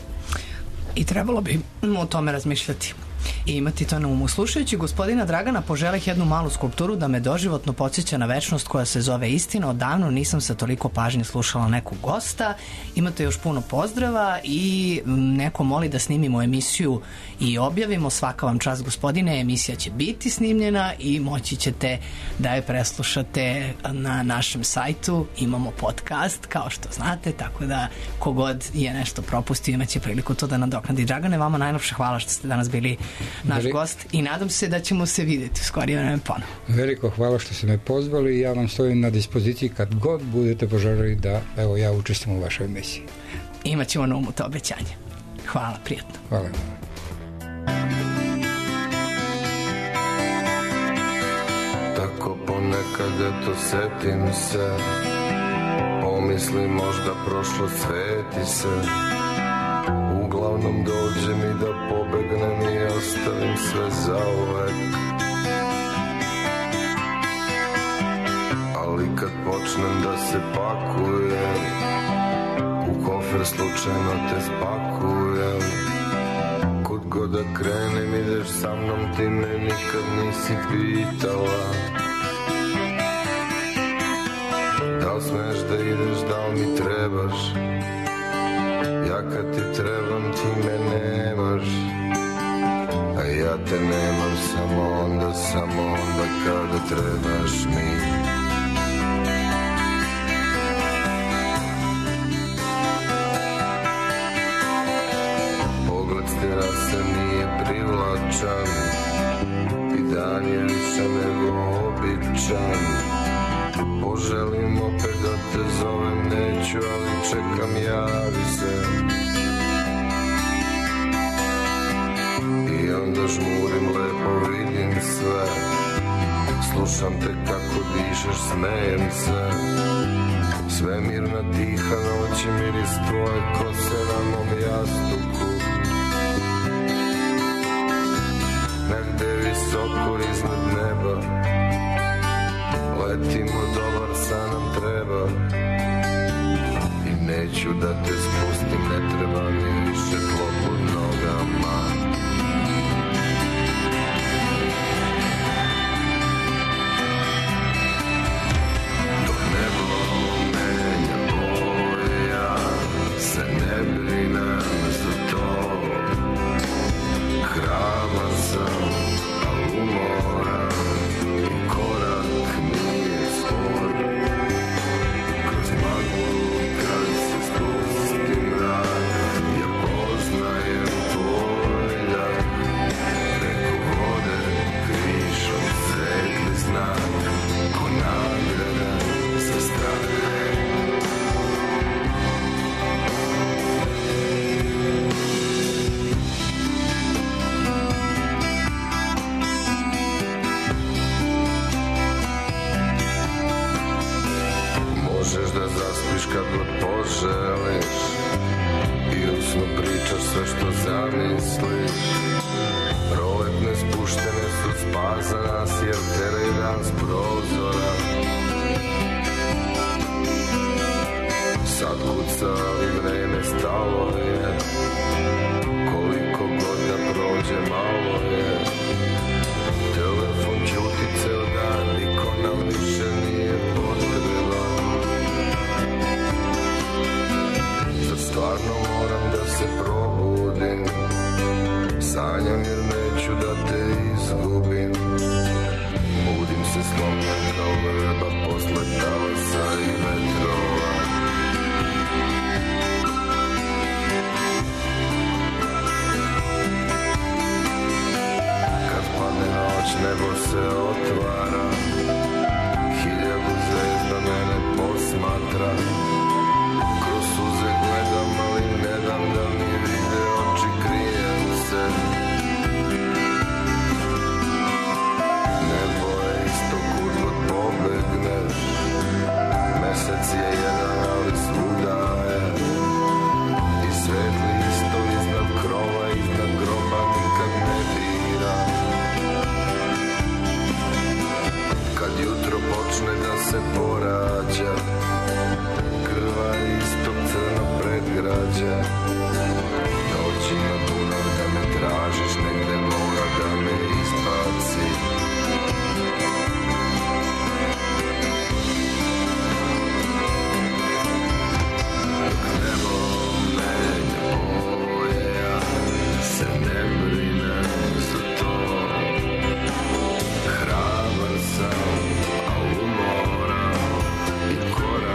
I trebalo bi o tome razmišljati i imati to na umu. Slušajući gospodina Dragana, poželeh jednu malu skulpturu da me doživotno podsjeća na večnost koja se zove istina. Odavno nisam sa toliko pažnje slušala nekog gosta. Imate još puno pozdrava i neko moli da snimimo emisiju i objavimo. Svaka vam čast, gospodine, emisija će biti snimljena i moći ćete da je preslušate na našem sajtu. Imamo podcast, kao što znate, tako da kogod je nešto propustio imaće priliku to da nadoknadi. Dragane, vama najlepše hvala što ste danas bili naš Veliko. gost i nadam se da ćemo se vidjeti u skorije vreme ponovo. Veliko hvala što ste me pozvali i ja vam stojim na dispoziciji kad god budete poželjeli da evo ja učestvujem u vašoj emisiji. Imaćemo na umu to obećanje. Hvala, prijatno. Hvala. Tako ponekad eto setim se, pomislim možda prošlo sveti se. Uglavnom dođe mi da pobegnem i ostavim sve za uvek. Ali kad počnem da se pakujem, u kofer slučajno te spakujem. Kud god da krenem ideš sa mnom, ti me nikad nisi pitala. Da li smeš da ideš, da li mi trebaš? Ja kad ti trebam, ti me nemaš. A ja te nemam samo onda, samo onda kada trebaš mi. Pogled s terase nije privlačan i dan je više nego običan. Poželim opet da te zovem, neću, ali čekam, javi se. I onda žmurim, lepo vidim sve. Slušam te kako dišeš, smejem se. Svemirna tiha noć i miris tvoje kose na mom jastuku. Negde visoko iznad neba letimo, dobar san nam treba. I neću da te spustim, ne treba mi više tlo pod nogama. Dok nebo menja boje, ja se ne brinem za to. Hrabar sam, al umoran, i korak nije spor. Kroz maglu kad se spusti mrak, ja poznajem tvoj dah. Preko vode krišom svetli znak, ko nagrada za strah. Možeš da zaspiš kad god poželiš i u snu pričaš sve što zamisliš. Proletne spuštene su spas za nas, jer teraj dan s prozora. Sad kuca, ali vreme stalo je. Koliko god da prođe, malo je. Telefon ćuti ceo dan, niko nam više nije potreban. Zar stvarno moram da se probudim? Sanjam jer neću da te izgubim. Budim se slomljen kao vrba posle talasa i vetrova. Kad padne noć, nebo se otvara. Hiljadu zvezda mene posmatra. Kroz suze gledam, ali ne dam da mi vide oči, krijem se. Nebo je isto kud god pobegneš. Mesec je jedan, ali svuda je. I svetli isto iznad krova, iznad groba nikad ne bira. Kad jutro počne da se porađa, krva istog crno predgrađa. Dođi na Dunav da me tražiš, negde mora da me izbaci. Dok nebo menja boje, ja se ne brinem za to. Hrabar sam, a umoran, i korak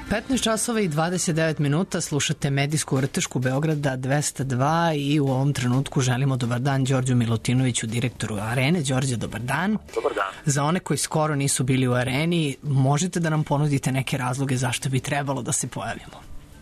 petnaest časova i dvadeset devet minuta, slušate medijsku vrtešku Beograda dvesta dva i u ovom trenutku želimo dobar dan Đorđu Milutinoviću, direktoru Arene. Đorđe, dobar dan. Dobar dan. Za one koji skoro nisu bili u Areni, možete da nam ponudite neke razloge zašto bi trebalo da se pojavimo?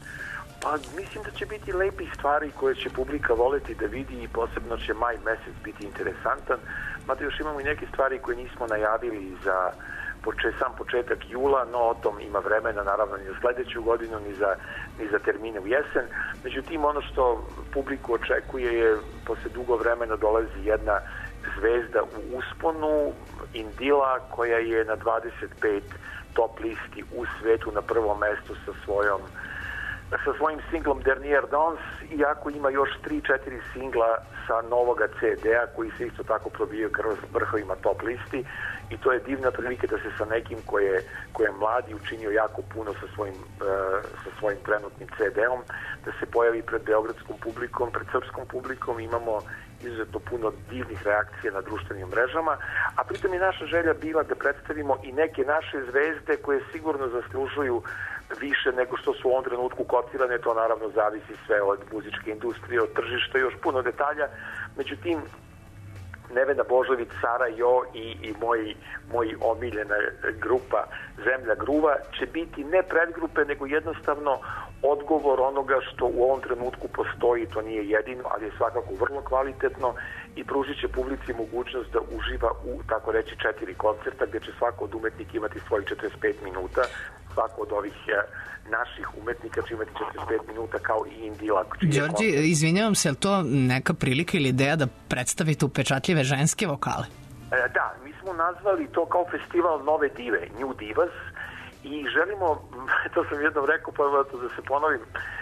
Pa mislim da će biti lepih stvari koje će publika voleti da vidi i posebno će maj mesec biti interesantan. Mada još imamo i neke stvari koje nismo najavili za poče, sam početak jula, no o tom ima vremena, naravno ni za sledeću godinu, ni za, ni za termine u jesen. Međutim, ono što publiku očekuje je, posle dugo vremena dolazi jedna zvezda u usponu, Indila, koja je na dvadeset pet top listi u svetu na prvom mestu sa svojom sa svojim singlom Dernier Danse, iako ima još tri četiri singla sa novoga ce de-a koji se isto tako probijaju kroz vrhovima top listi i to je divna prilika da se sa nekim koje, koje je mladi učinio jako puno sa svojim, uh, sa svojim trenutnim ce de-om, da se pojavi pred beogradskom publikom, pred srpskom publikom. Imamo izuzetno puno divnih reakcija na društvenim mrežama, a pritom je naša želja bila da predstavimo i neke naše zvezde koje sigurno zaslužuju više nego što su u ovom trenutku kotirane. To naravno zavisi sve od muzičke industrije, od tržišta i još puno detalja. Međutim, Nevena Božović, Sara Jo i, i moji, moji omiljena grupa Zemlja Gruva će biti ne predgrupe, nego jednostavno odgovor onoga što u ovom trenutku postoji. To nije jedino, ali je svakako vrlo kvalitetno i pružit će publici mogućnost da uživa u, tako reći, četiri koncerta, gde će svako od umetnika imati svojih četrdeset pet minuta. Svako od ovih naših umetnika će imati četrdeset pet minuta kao i Indila. Đorđe, izvinjavam se, je li to neka prilika ili ideja da predstavite upečatljive ženske vokale? E, da, mi smo nazvali to kao festival Nove dive, New Divas, i želimo, to sam jednom rekao, pa da se ponovim,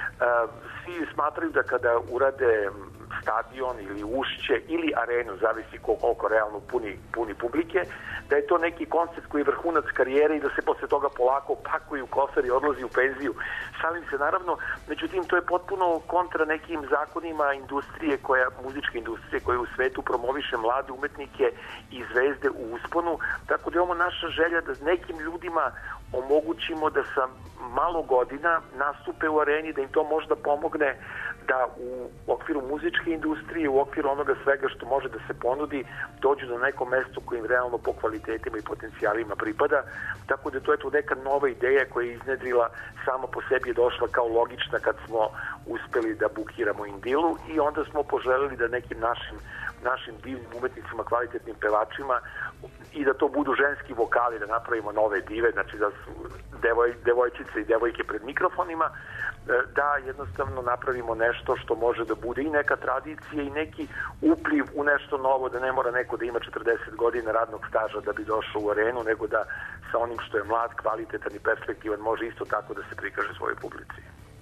svi smatraju da kada urade stadion ili ušće ili arenu, zavisi koliko realno puni, puni publike, da je to neki koncept koji je vrhunac karijere i da se posle toga polako pakuju kofer i odlazi u penziju. Šalim se naravno, međutim to je potpuno kontra nekim zakonima industrije, koja, muzičke industrije koja u svetu promoviše mlade umetnike i zvezde u usponu, tako da je ovo naša želja da nekim ljudima omogućimo da sa malo godina nastupe u areni, da im to možda pomogne da u okviru muzičke industrije, u okviru onoga svega što može da se ponudi, dođu do neko mesto koje im realno po kvalitetima i potencijalima pripada. Tako da to je tu neka nova ideja koja je iznedrila, sama po sebi je došla kao logična kad smo uspeli da bukiramo Indilu i onda smo poželeli da nekim našim našim divnim umetnicima, kvalitetnim pevačima i da to budu ženski vokali, da napravimo nove dive, znači da su devoj, devojčice i devojke pred mikrofonima, da jednostavno napravimo nešto što može da bude i neka tradicija i neki upliv u nešto novo, da ne mora neko da ima četrdeset godina radnog staža da bi došao u arenu, nego da sa onim što je mlad, kvalitetan i perspektivan može isto tako da se prikaže svojoj publici.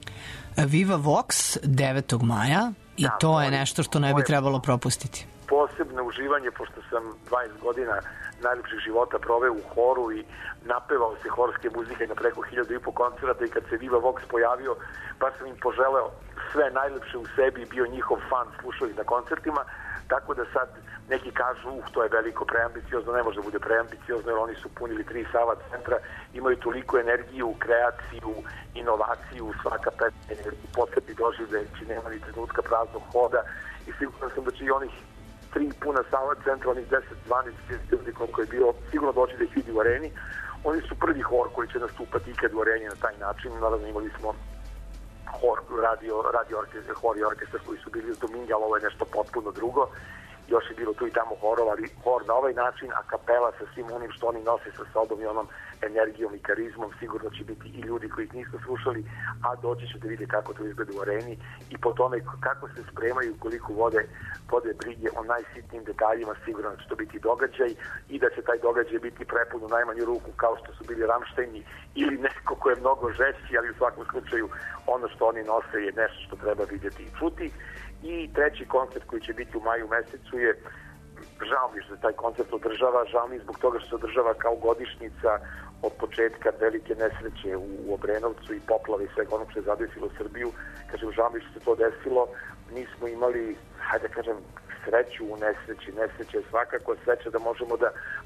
Viva Vox devetog maja i da, to je nešto što ne bi trebalo propustiti. Posebno uživanje, pošto sam dvadeset godina najljepših života proveo u horu i napevao se horske muzike na preko hiljadu i po koncerata i kad se Viva Vox pojavio, baš sam im poželeo sve najlepše u sebi, bio njihov fan, slušao ih na koncertima, tako da sad neki kažu, uh, to je veliko, preambiciozno, ne može da bude preambiciozno, jer oni su punili tri Sava centra, imaju toliko energiju, kreaciju, inovaciju, svaka pesma je posebni doživljaj, znači nema ni trenutka praznog hoda i sigurno sam da će i onih tri puna Sava centra, onih deset dvanaest ljudi koliko je bilo, sigurno doći da ih vidi u areni. Oni su prvi hor koji će nastupati ikad u areni na taj način. Naravno imali smo hor, radio, radio orkestar, hor i orkestar koji su bili uz Dominga, ali ovo je nešto potpuno drugo. Još je bilo tu i tamo horova, ali hor na ovaj način, a kapela sa svim onim što oni nose sa sobom i onom energijom i karizmom, sigurno će biti i ljudi koji ih nisu slušali, a doći će da vide kako to izgleda u areni i po tome kako se spremaju, koliko vode, vode brige o najsitnijim detaljima, sigurno će to biti događaj i da će taj događaj biti prepun u najmanju ruku kao što su bili Ramštajni ili neko ko je mnogo žešći, ali u svakom slučaju ono što oni nose je nešto što treba vidjeti i čuti. I treći koncert koji će biti u maju mesecu je, žao mi što se taj koncert održava, žao mi zbog toga što se održava kao godišnjica od početka velike nesreće u Obrenovcu i poplave i svega onog što je zadesilo Srbiju. Kažem, žao mi što se to desilo, nismo imali, hajde da kažem, sreću u nesreći. Nesreća je svakako sreća da možemo da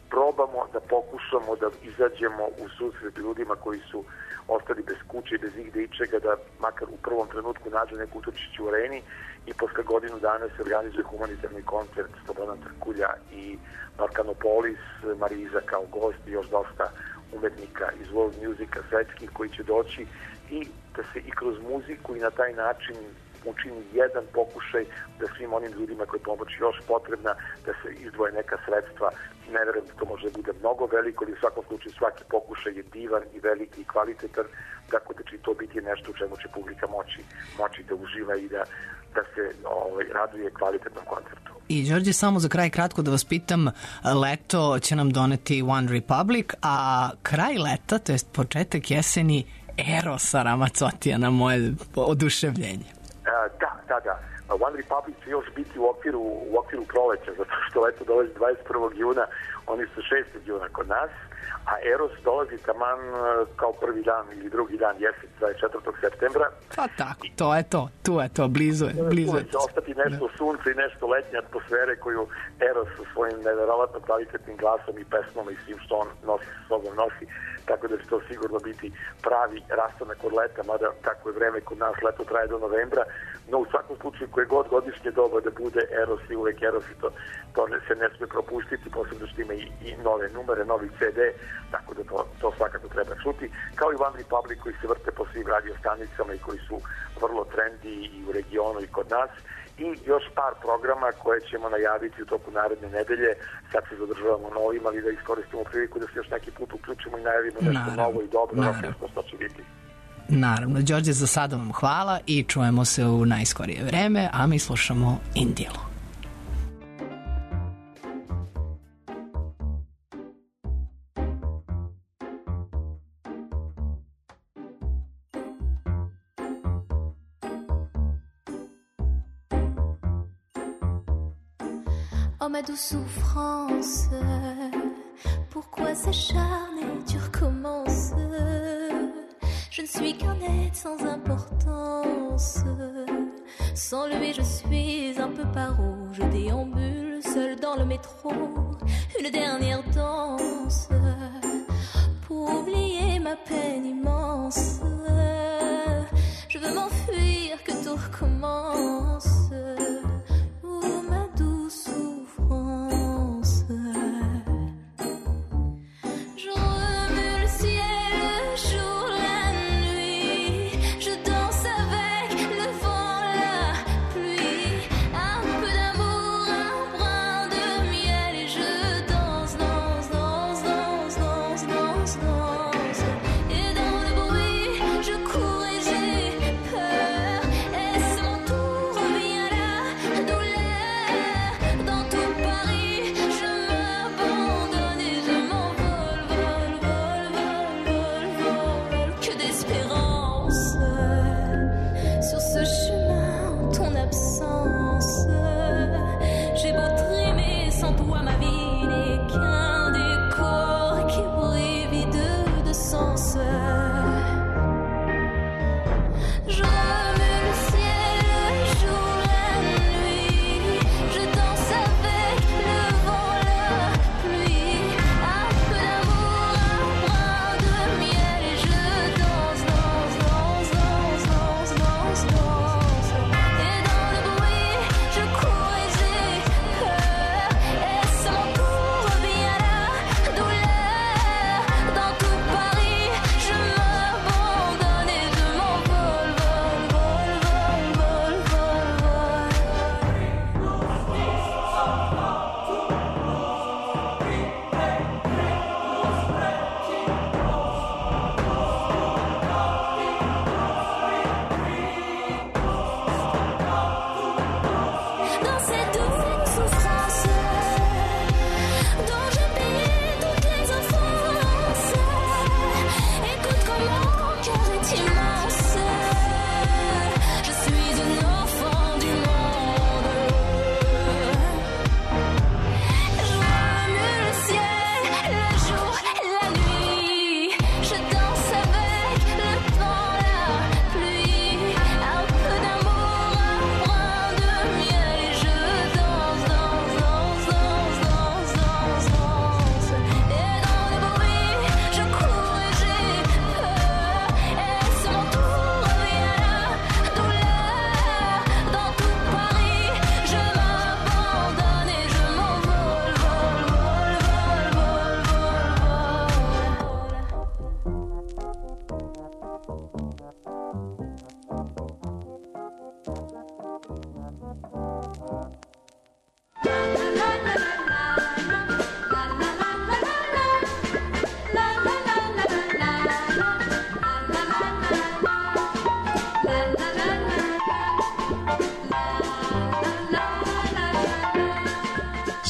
probamo da pokušamo da izađemo u susret ljudima koji su ostali bez kuće i bez igde ičega, da makar u prvom trenutku nađu neku utočišće u areni i posle godinu dana se organizuje humanitarni koncert Slobodan Trkulja i Balkanopolis, Mariza kao gost i još dosta umetnika iz world musica svetskih koji će doći i da se i kroz muziku i na taj način učini jedan pokušaj da svim onim ljudima koji pomoć još potrebna, da se izdvoje neka sredstva. Ne verujem da to može da bude mnogo veliko, ali u svakom slučaju svaki pokušaj je divan i veliki i kvalitetan, tako da će to biti nešto u čemu će publika moći, moći da uživa i da, da se ovaj, raduje kvalitetnom koncertu. I Đorđe, samo za kraj kratko da vas pitam, leto će nam doneti One Republic, a kraj leta, to jest početak jeseni, Erosa Ramazzotija, na moje oduševljenje. Da, da, da. One Republic će još biti u okviru, u okviru proleća, zato što leto dolazi dvadeset prvog juna, oni su šestog juna kod nas, a Eros dolazi taman kao prvi dan ili drugi dan jesec, dvadeset četvrtog septembra. Pa tako, to je to, tu je to, blizu je, blizu je. Tu će ostati nešto sunca i nešto letnje atmosfere koju Eros sa svojim neverovatno kvalitetnim glasom i pesmama i svim što on nosi sa sobom nosi, tako da će to sigurno biti pravi rastanak od leta, mada tako je vreme kod nas, leto traje do novembra, no u svakom slučaju koje god godišnje doba da bude Eros i uvek Eros i to, to ne, se ne smije propustiti, posebno što ima i, i nove numere, novi ce de, tako da to, to svakako treba čuti, kao i One Republic koji se vrte po svim radiostanicama i koji su vrlo trendi i u regionu i kod nas, i još par programa koje ćemo najaviti u toku naredne nedelje. Sad se zadržavamo na ovim, ali da iskoristimo priliku da se još neki put uključimo i najavimo nešto naravno, novo i dobro, naravno. Što će biti. Naravno, Đorđe, za sada vam hvala i čujemo se u najskorije vreme, a mi slušamo Indielu. Oh ma douce souffrance, pourquoi s'acharner, tu recommences. Je ne suis qu'un être sans importance. Sans lui je suis un peu paro. Je déambule seul dans le métro. Une dernière danse pour oublier ma peine immense. Je veux m'enfuir, que tout recommence. Et dans le bruit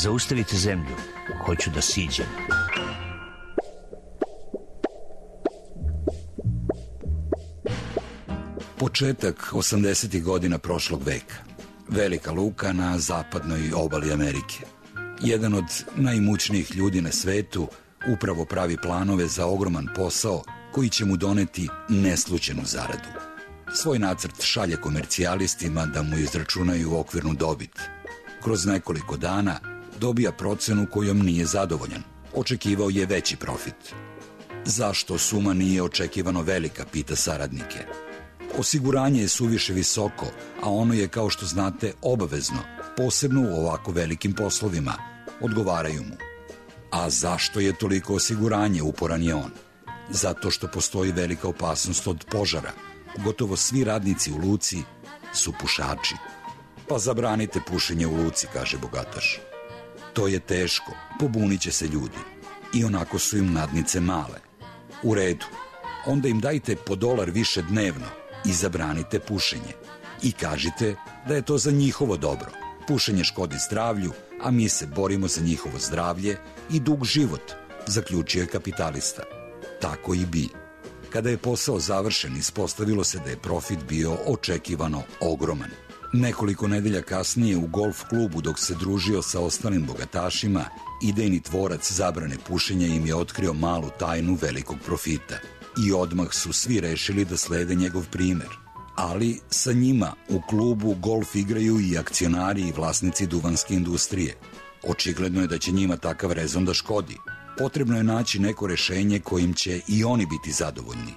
Zaustavite zemlju, hoću da siđem. Početak osamdesetih godina prošlog veka. Velika luka na zapadnoj obali Amerike. Jedan od najimućnijih ljudi na svetu upravo pravi planove za ogroman posao koji će mu doneti neslućenu zaradu. Svoj nacrt šalje komercijalistima da mu izračunaju okvirnu dobit. Kroz nekoliko dana dobija procenu kojom nije zadovoljan. Očekivao je veći profit. Zašto suma nije očekivano velika, pita saradnike. Osiguranje je suviše visoko, a ono je, kao što znate, obavezno, posebno u ovako velikim poslovima, odgovaraju mu. A zašto je toliko osiguranje, uporan je on? Zato što postoji velika opasnost od požara. Gotovo svi radnici u luci su pušači. Pa zabranite pušenje u luci, kaže bogataš. To je teško, pobunit će se ljudi. I onako su im nadnice male. U redu, onda im dajte po dolar više dnevno i zabranite pušenje. I kažite da je to za njihovo dobro. Pušenje škodi zdravlju, a mi se borimo za njihovo zdravlje i dug život, zaključio je kapitalista. Tako i bi. Kada je posao završen, ispostavilo se da je profit bio očekivano ogroman. Nekoliko nedelja kasnije u golf klubu, dok se družio sa ostalim bogatašima, idejni tvorac zabrane pušenja im je otkrio malu tajnu velikog profita. I odmah su svi rešili da slede njegov primer. Ali sa njima u klubu golf igraju i akcionari i vlasnici duvanske industrije. Očigledno je da će njima takav rezon da škodi. Potrebno je naći neko rešenje kojim će i oni biti zadovoljni.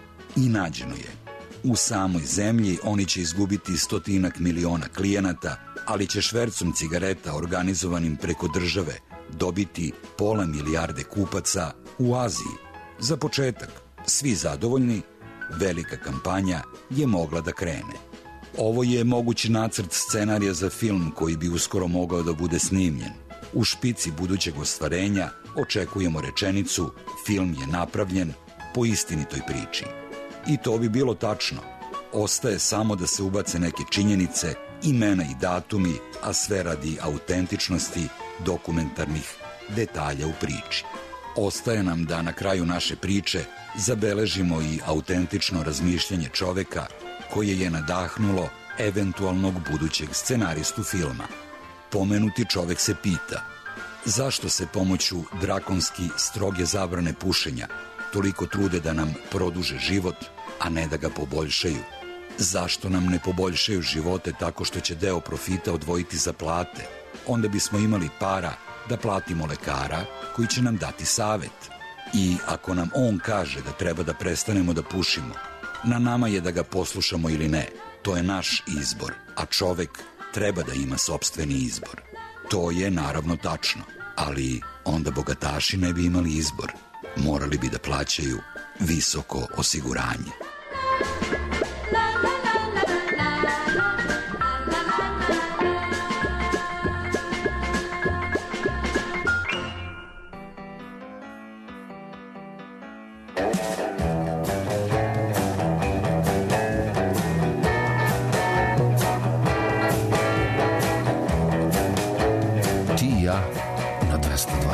I nađeno je. U samoj zemlji oni će izgubiti stotinak miliona klijenata, ali će švercom cigareta organizovanim preko države dobiti pola milijarde kupaca u Aziji. Za početak, svi zadovoljni, velika kampanja je mogla da krene. Ovo je mogući nacrt scenarija za film koji bi uskoro mogao da bude snimljen. U špici budućeg ostvarenja očekujemo rečenicu film je napravljen po istinitoj priči. I to bi bilo tačno. Ostaje samo da se ubace neke činjenice, imena i datumi, a sve radi autentičnosti dokumentarnih detalja u priči. Ostaje nam da na kraju naše priče zabeležimo i autentično razmišljanje čoveka koje je nadahnulo eventualnog budućeg scenaristu filma. Pomenuti čovek se pita zašto se pomoću drakonski stroge zabrane pušenja toliko trude da nam produže život, a ne da ga poboljšaju. Zašto nam ne poboljšaju živote tako što će deo profita odvojiti za plate? Onda bismo imali para da platimo lekara koji će nam dati savet. I ako nam on kaže da treba da prestanemo da pušimo, na nama je da ga poslušamo ili ne. To je naš izbor, a čovek treba da ima sopstveni izbor. To je naravno tačno, ali onda bogataši ne bi imali izbor. Morali bi da plaćaju visoko osiguranje.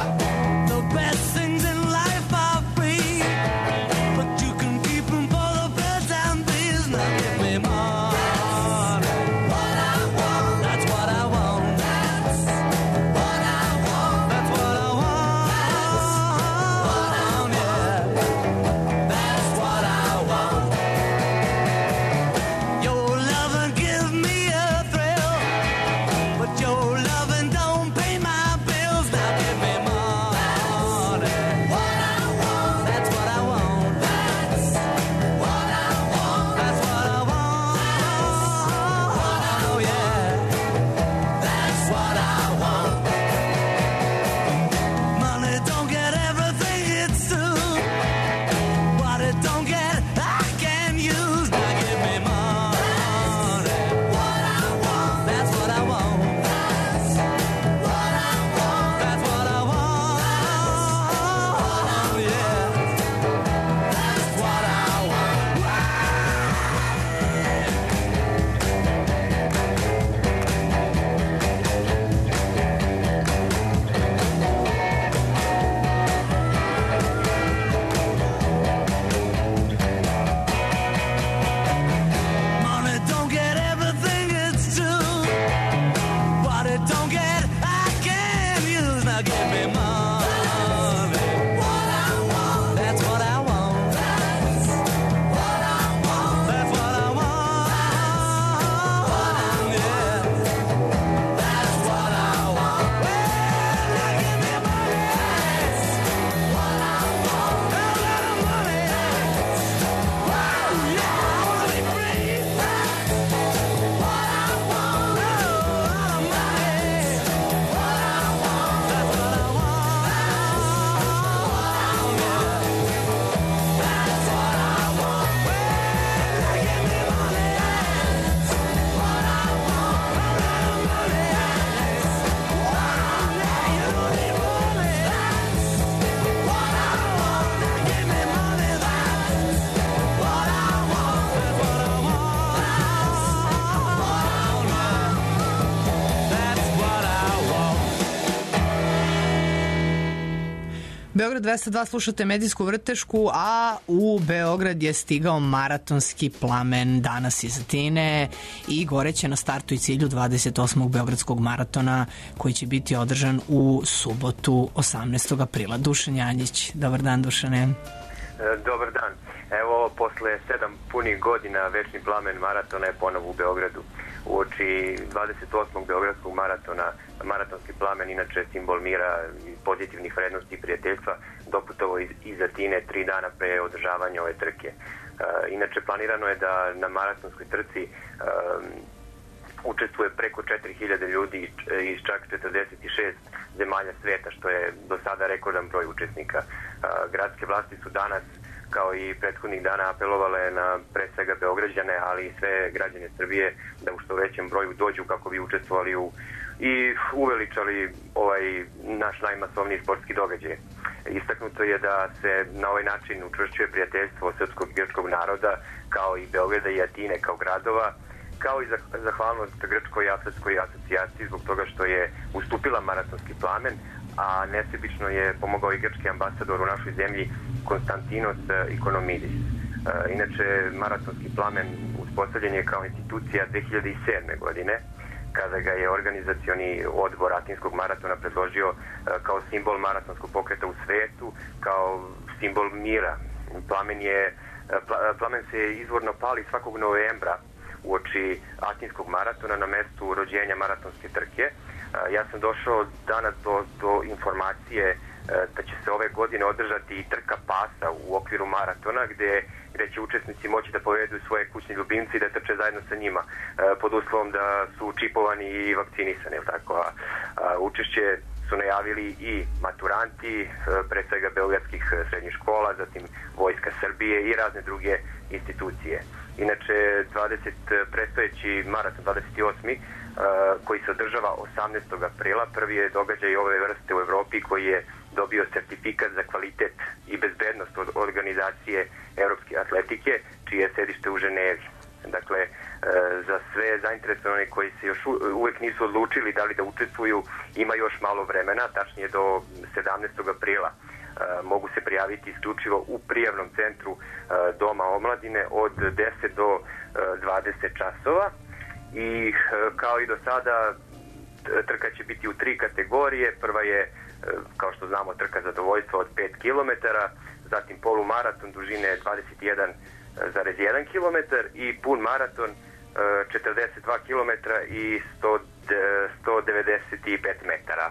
The best things in life are free, but you can keep them for the Beograd dvesta dva slušate medijsku vrtešku, a u Beograd je stigao maratonski plamen danas iz Atine i goreće na startu i cilju dvadeset osmog Beogradskog maratona koji će biti održan u subotu osamnaestog aprila. Dušan Janjić, dobar dan Dušane. Dobar dan. Evo, posle sedam punih godina večni plamen maratona je ponovo u Beogradu. Uoči dvadeset osmog Beogradskog maratona, maratonski plamen, inače simbol mira, pozitivnih vrednosti i prijateljstva, doputovo iz, iz Atine tri dana pre održavanja ove trke. Uh, inače, planirano je da na maratonskoj trci um, učestvuje preko četiri hiljade ljudi iz čak četrdeset šest zemalja sveta, što je do sada rekordan broj učesnika. Uh, gradske vlasti su danas, kao i prethodnih dana, apelovale na pre svega Beograđane, ali i sve građane Srbije da u što većem broju dođu kako bi učestvovali u i uveličali ovaj naš najmasovniji sportski događaj. Istaknuto je da se na ovaj način učvršćuje prijateljstvo srpskog i grčkog naroda, kao i Beograda i Atine kao gradova, kao i zahvalnost Grčkoj i Atletskoj asocijaciji zbog toga što je ustupila maratonski plamen, a nesebično je pomogao i grčki ambasador u našoj zemlji Konstantinos Ikonomidis. Inače, maratonski plamen uspostavljen je kao institucija dve hiljade sedme. godine, kada ga je organizacioni odbor Atinskog maratona predložio kao simbol maratonskog pokreta u svetu, kao simbol mira. Plamen, je, plamen se izvorno pali svakog novembra uoči Atinskog maratona na mestu rođenja maratonske trke. Ja sam došao danas do, do informacije da će se ove godine održati i trka pasa u okviru maratona, gde, gde će učesnici moći da povedu svoje kućne ljubimce i da trče zajedno sa njima, pod uslovom da su čipovani i vakcinisani. Tako? A, a, učešće su najavili i maturanti, pre svega beogradskih srednjih škola, zatim Vojska Srbije i razne druge institucije. Inače, dvadeset predstojeći maraton dvadeset osmi koji se održava osamnaestog aprila, prvi je događaj ove vrste u Evropi koji je dobio sertifikat za kvalitet i bezbednost od organizacije Evropske atletike, čije je sedište u Ženevi. Dakle, za sve zainteresovane koji se još uvek nisu odlučili da li da učestvuju, ima još malo vremena, tačnije do sedamnaestog aprila. Mogu se prijaviti isključivo u prijavnom centru Doma omladine od deset do dvadeset časova. I kao i do sada, trka će biti u tri kategorije. Prva je, kao što znamo, trka zadovoljstva od pet kilometara, zatim polumaraton dužine dvadeset jedan zarez jedan kilometar i pun maraton četrdeset dva kilometra i sto devedeset pet metara.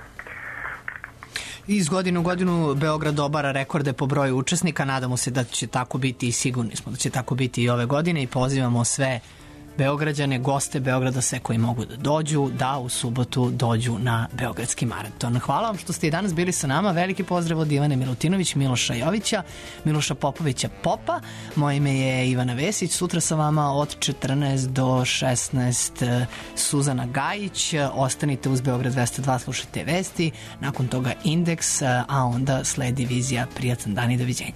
Iz godine u godinu Beograd obara rekorde po broju učesnika. Nadamo se da će tako biti i sigurni smo da će tako biti i ove godine i pozivamo sve Beograđane, goste Beograda, sve koji mogu da dođu, da u subotu dođu na Beogradski maraton. Hvala vam što ste i danas bili sa nama. Veliki pozdrav od Ivane Milutinović, Miloša Jovića, Miloša Popovića Popa. Moje ime je Ivana Vesić. Sutra sa vama od četrnaest do šesnaest Suzana Gajić. Ostanite uz Beograd dvesta dva, slušajte vesti. Nakon toga Indeks, a onda sledi Vizija. Prijatan dan i doviđenja.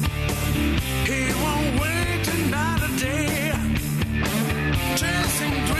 He won't wait another day, chasing dreams.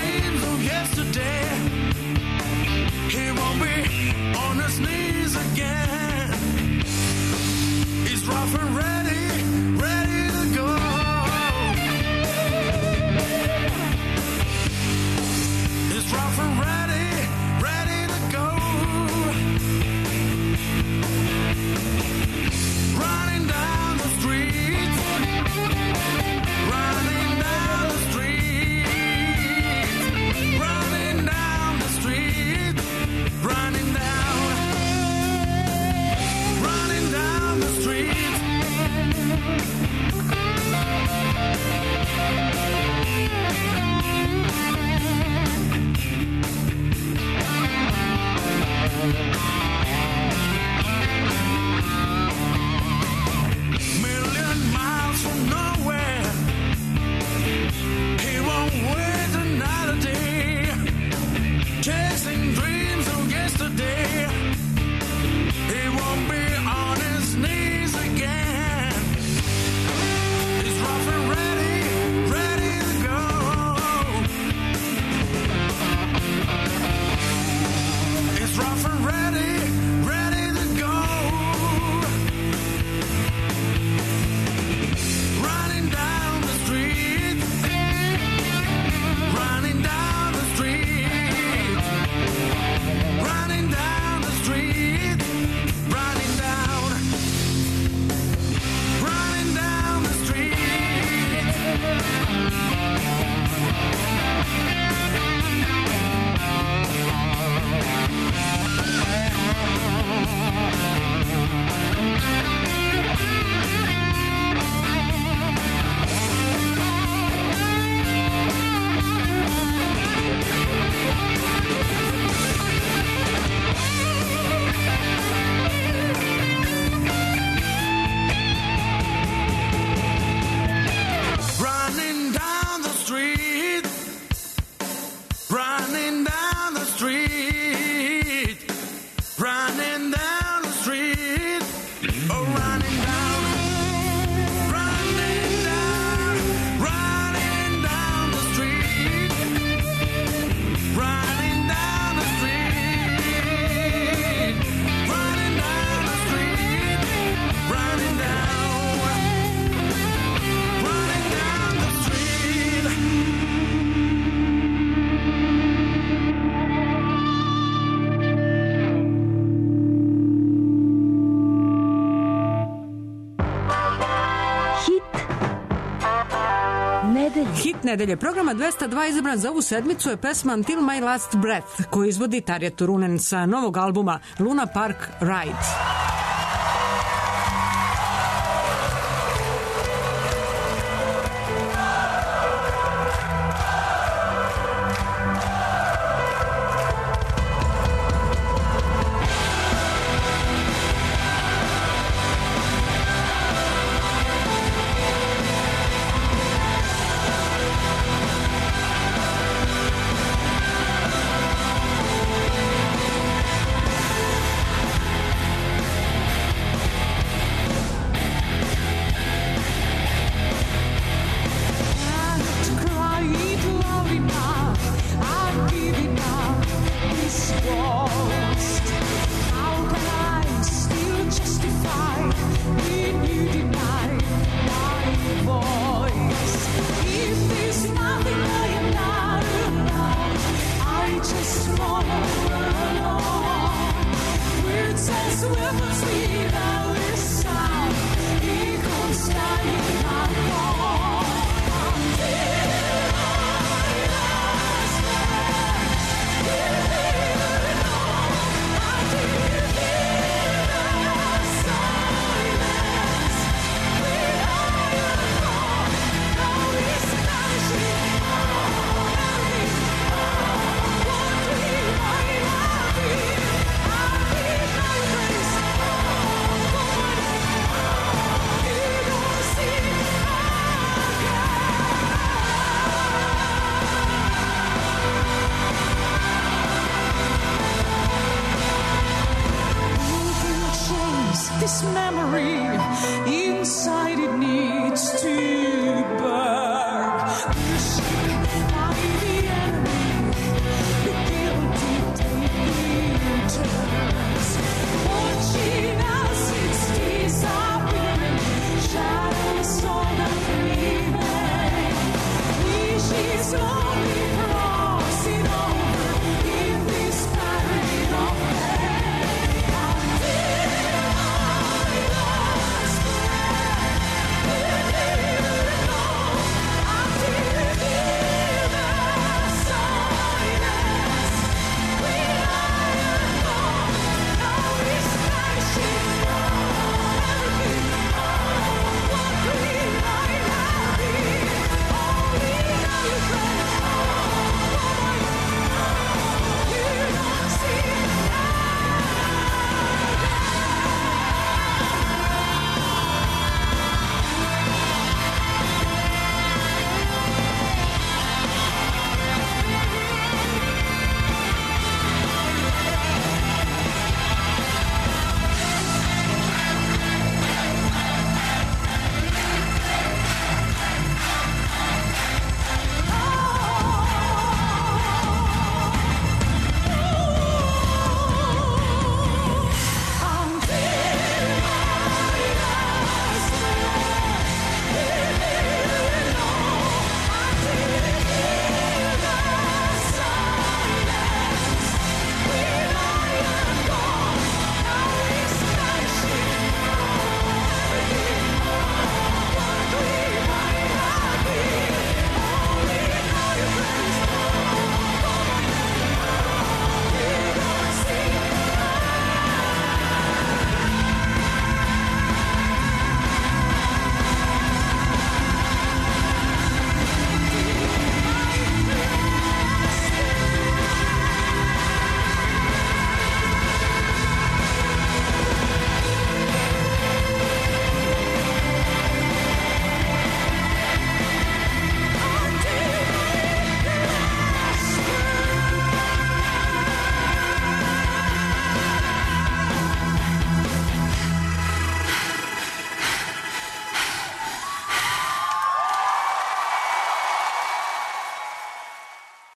nedelje. Hit nedelje. Programa dvesta dva izabran za ovu sedmicu je pesma Until My Last Breath koju izvodi Tarja Turunen sa novog albuma Luna Park Ride.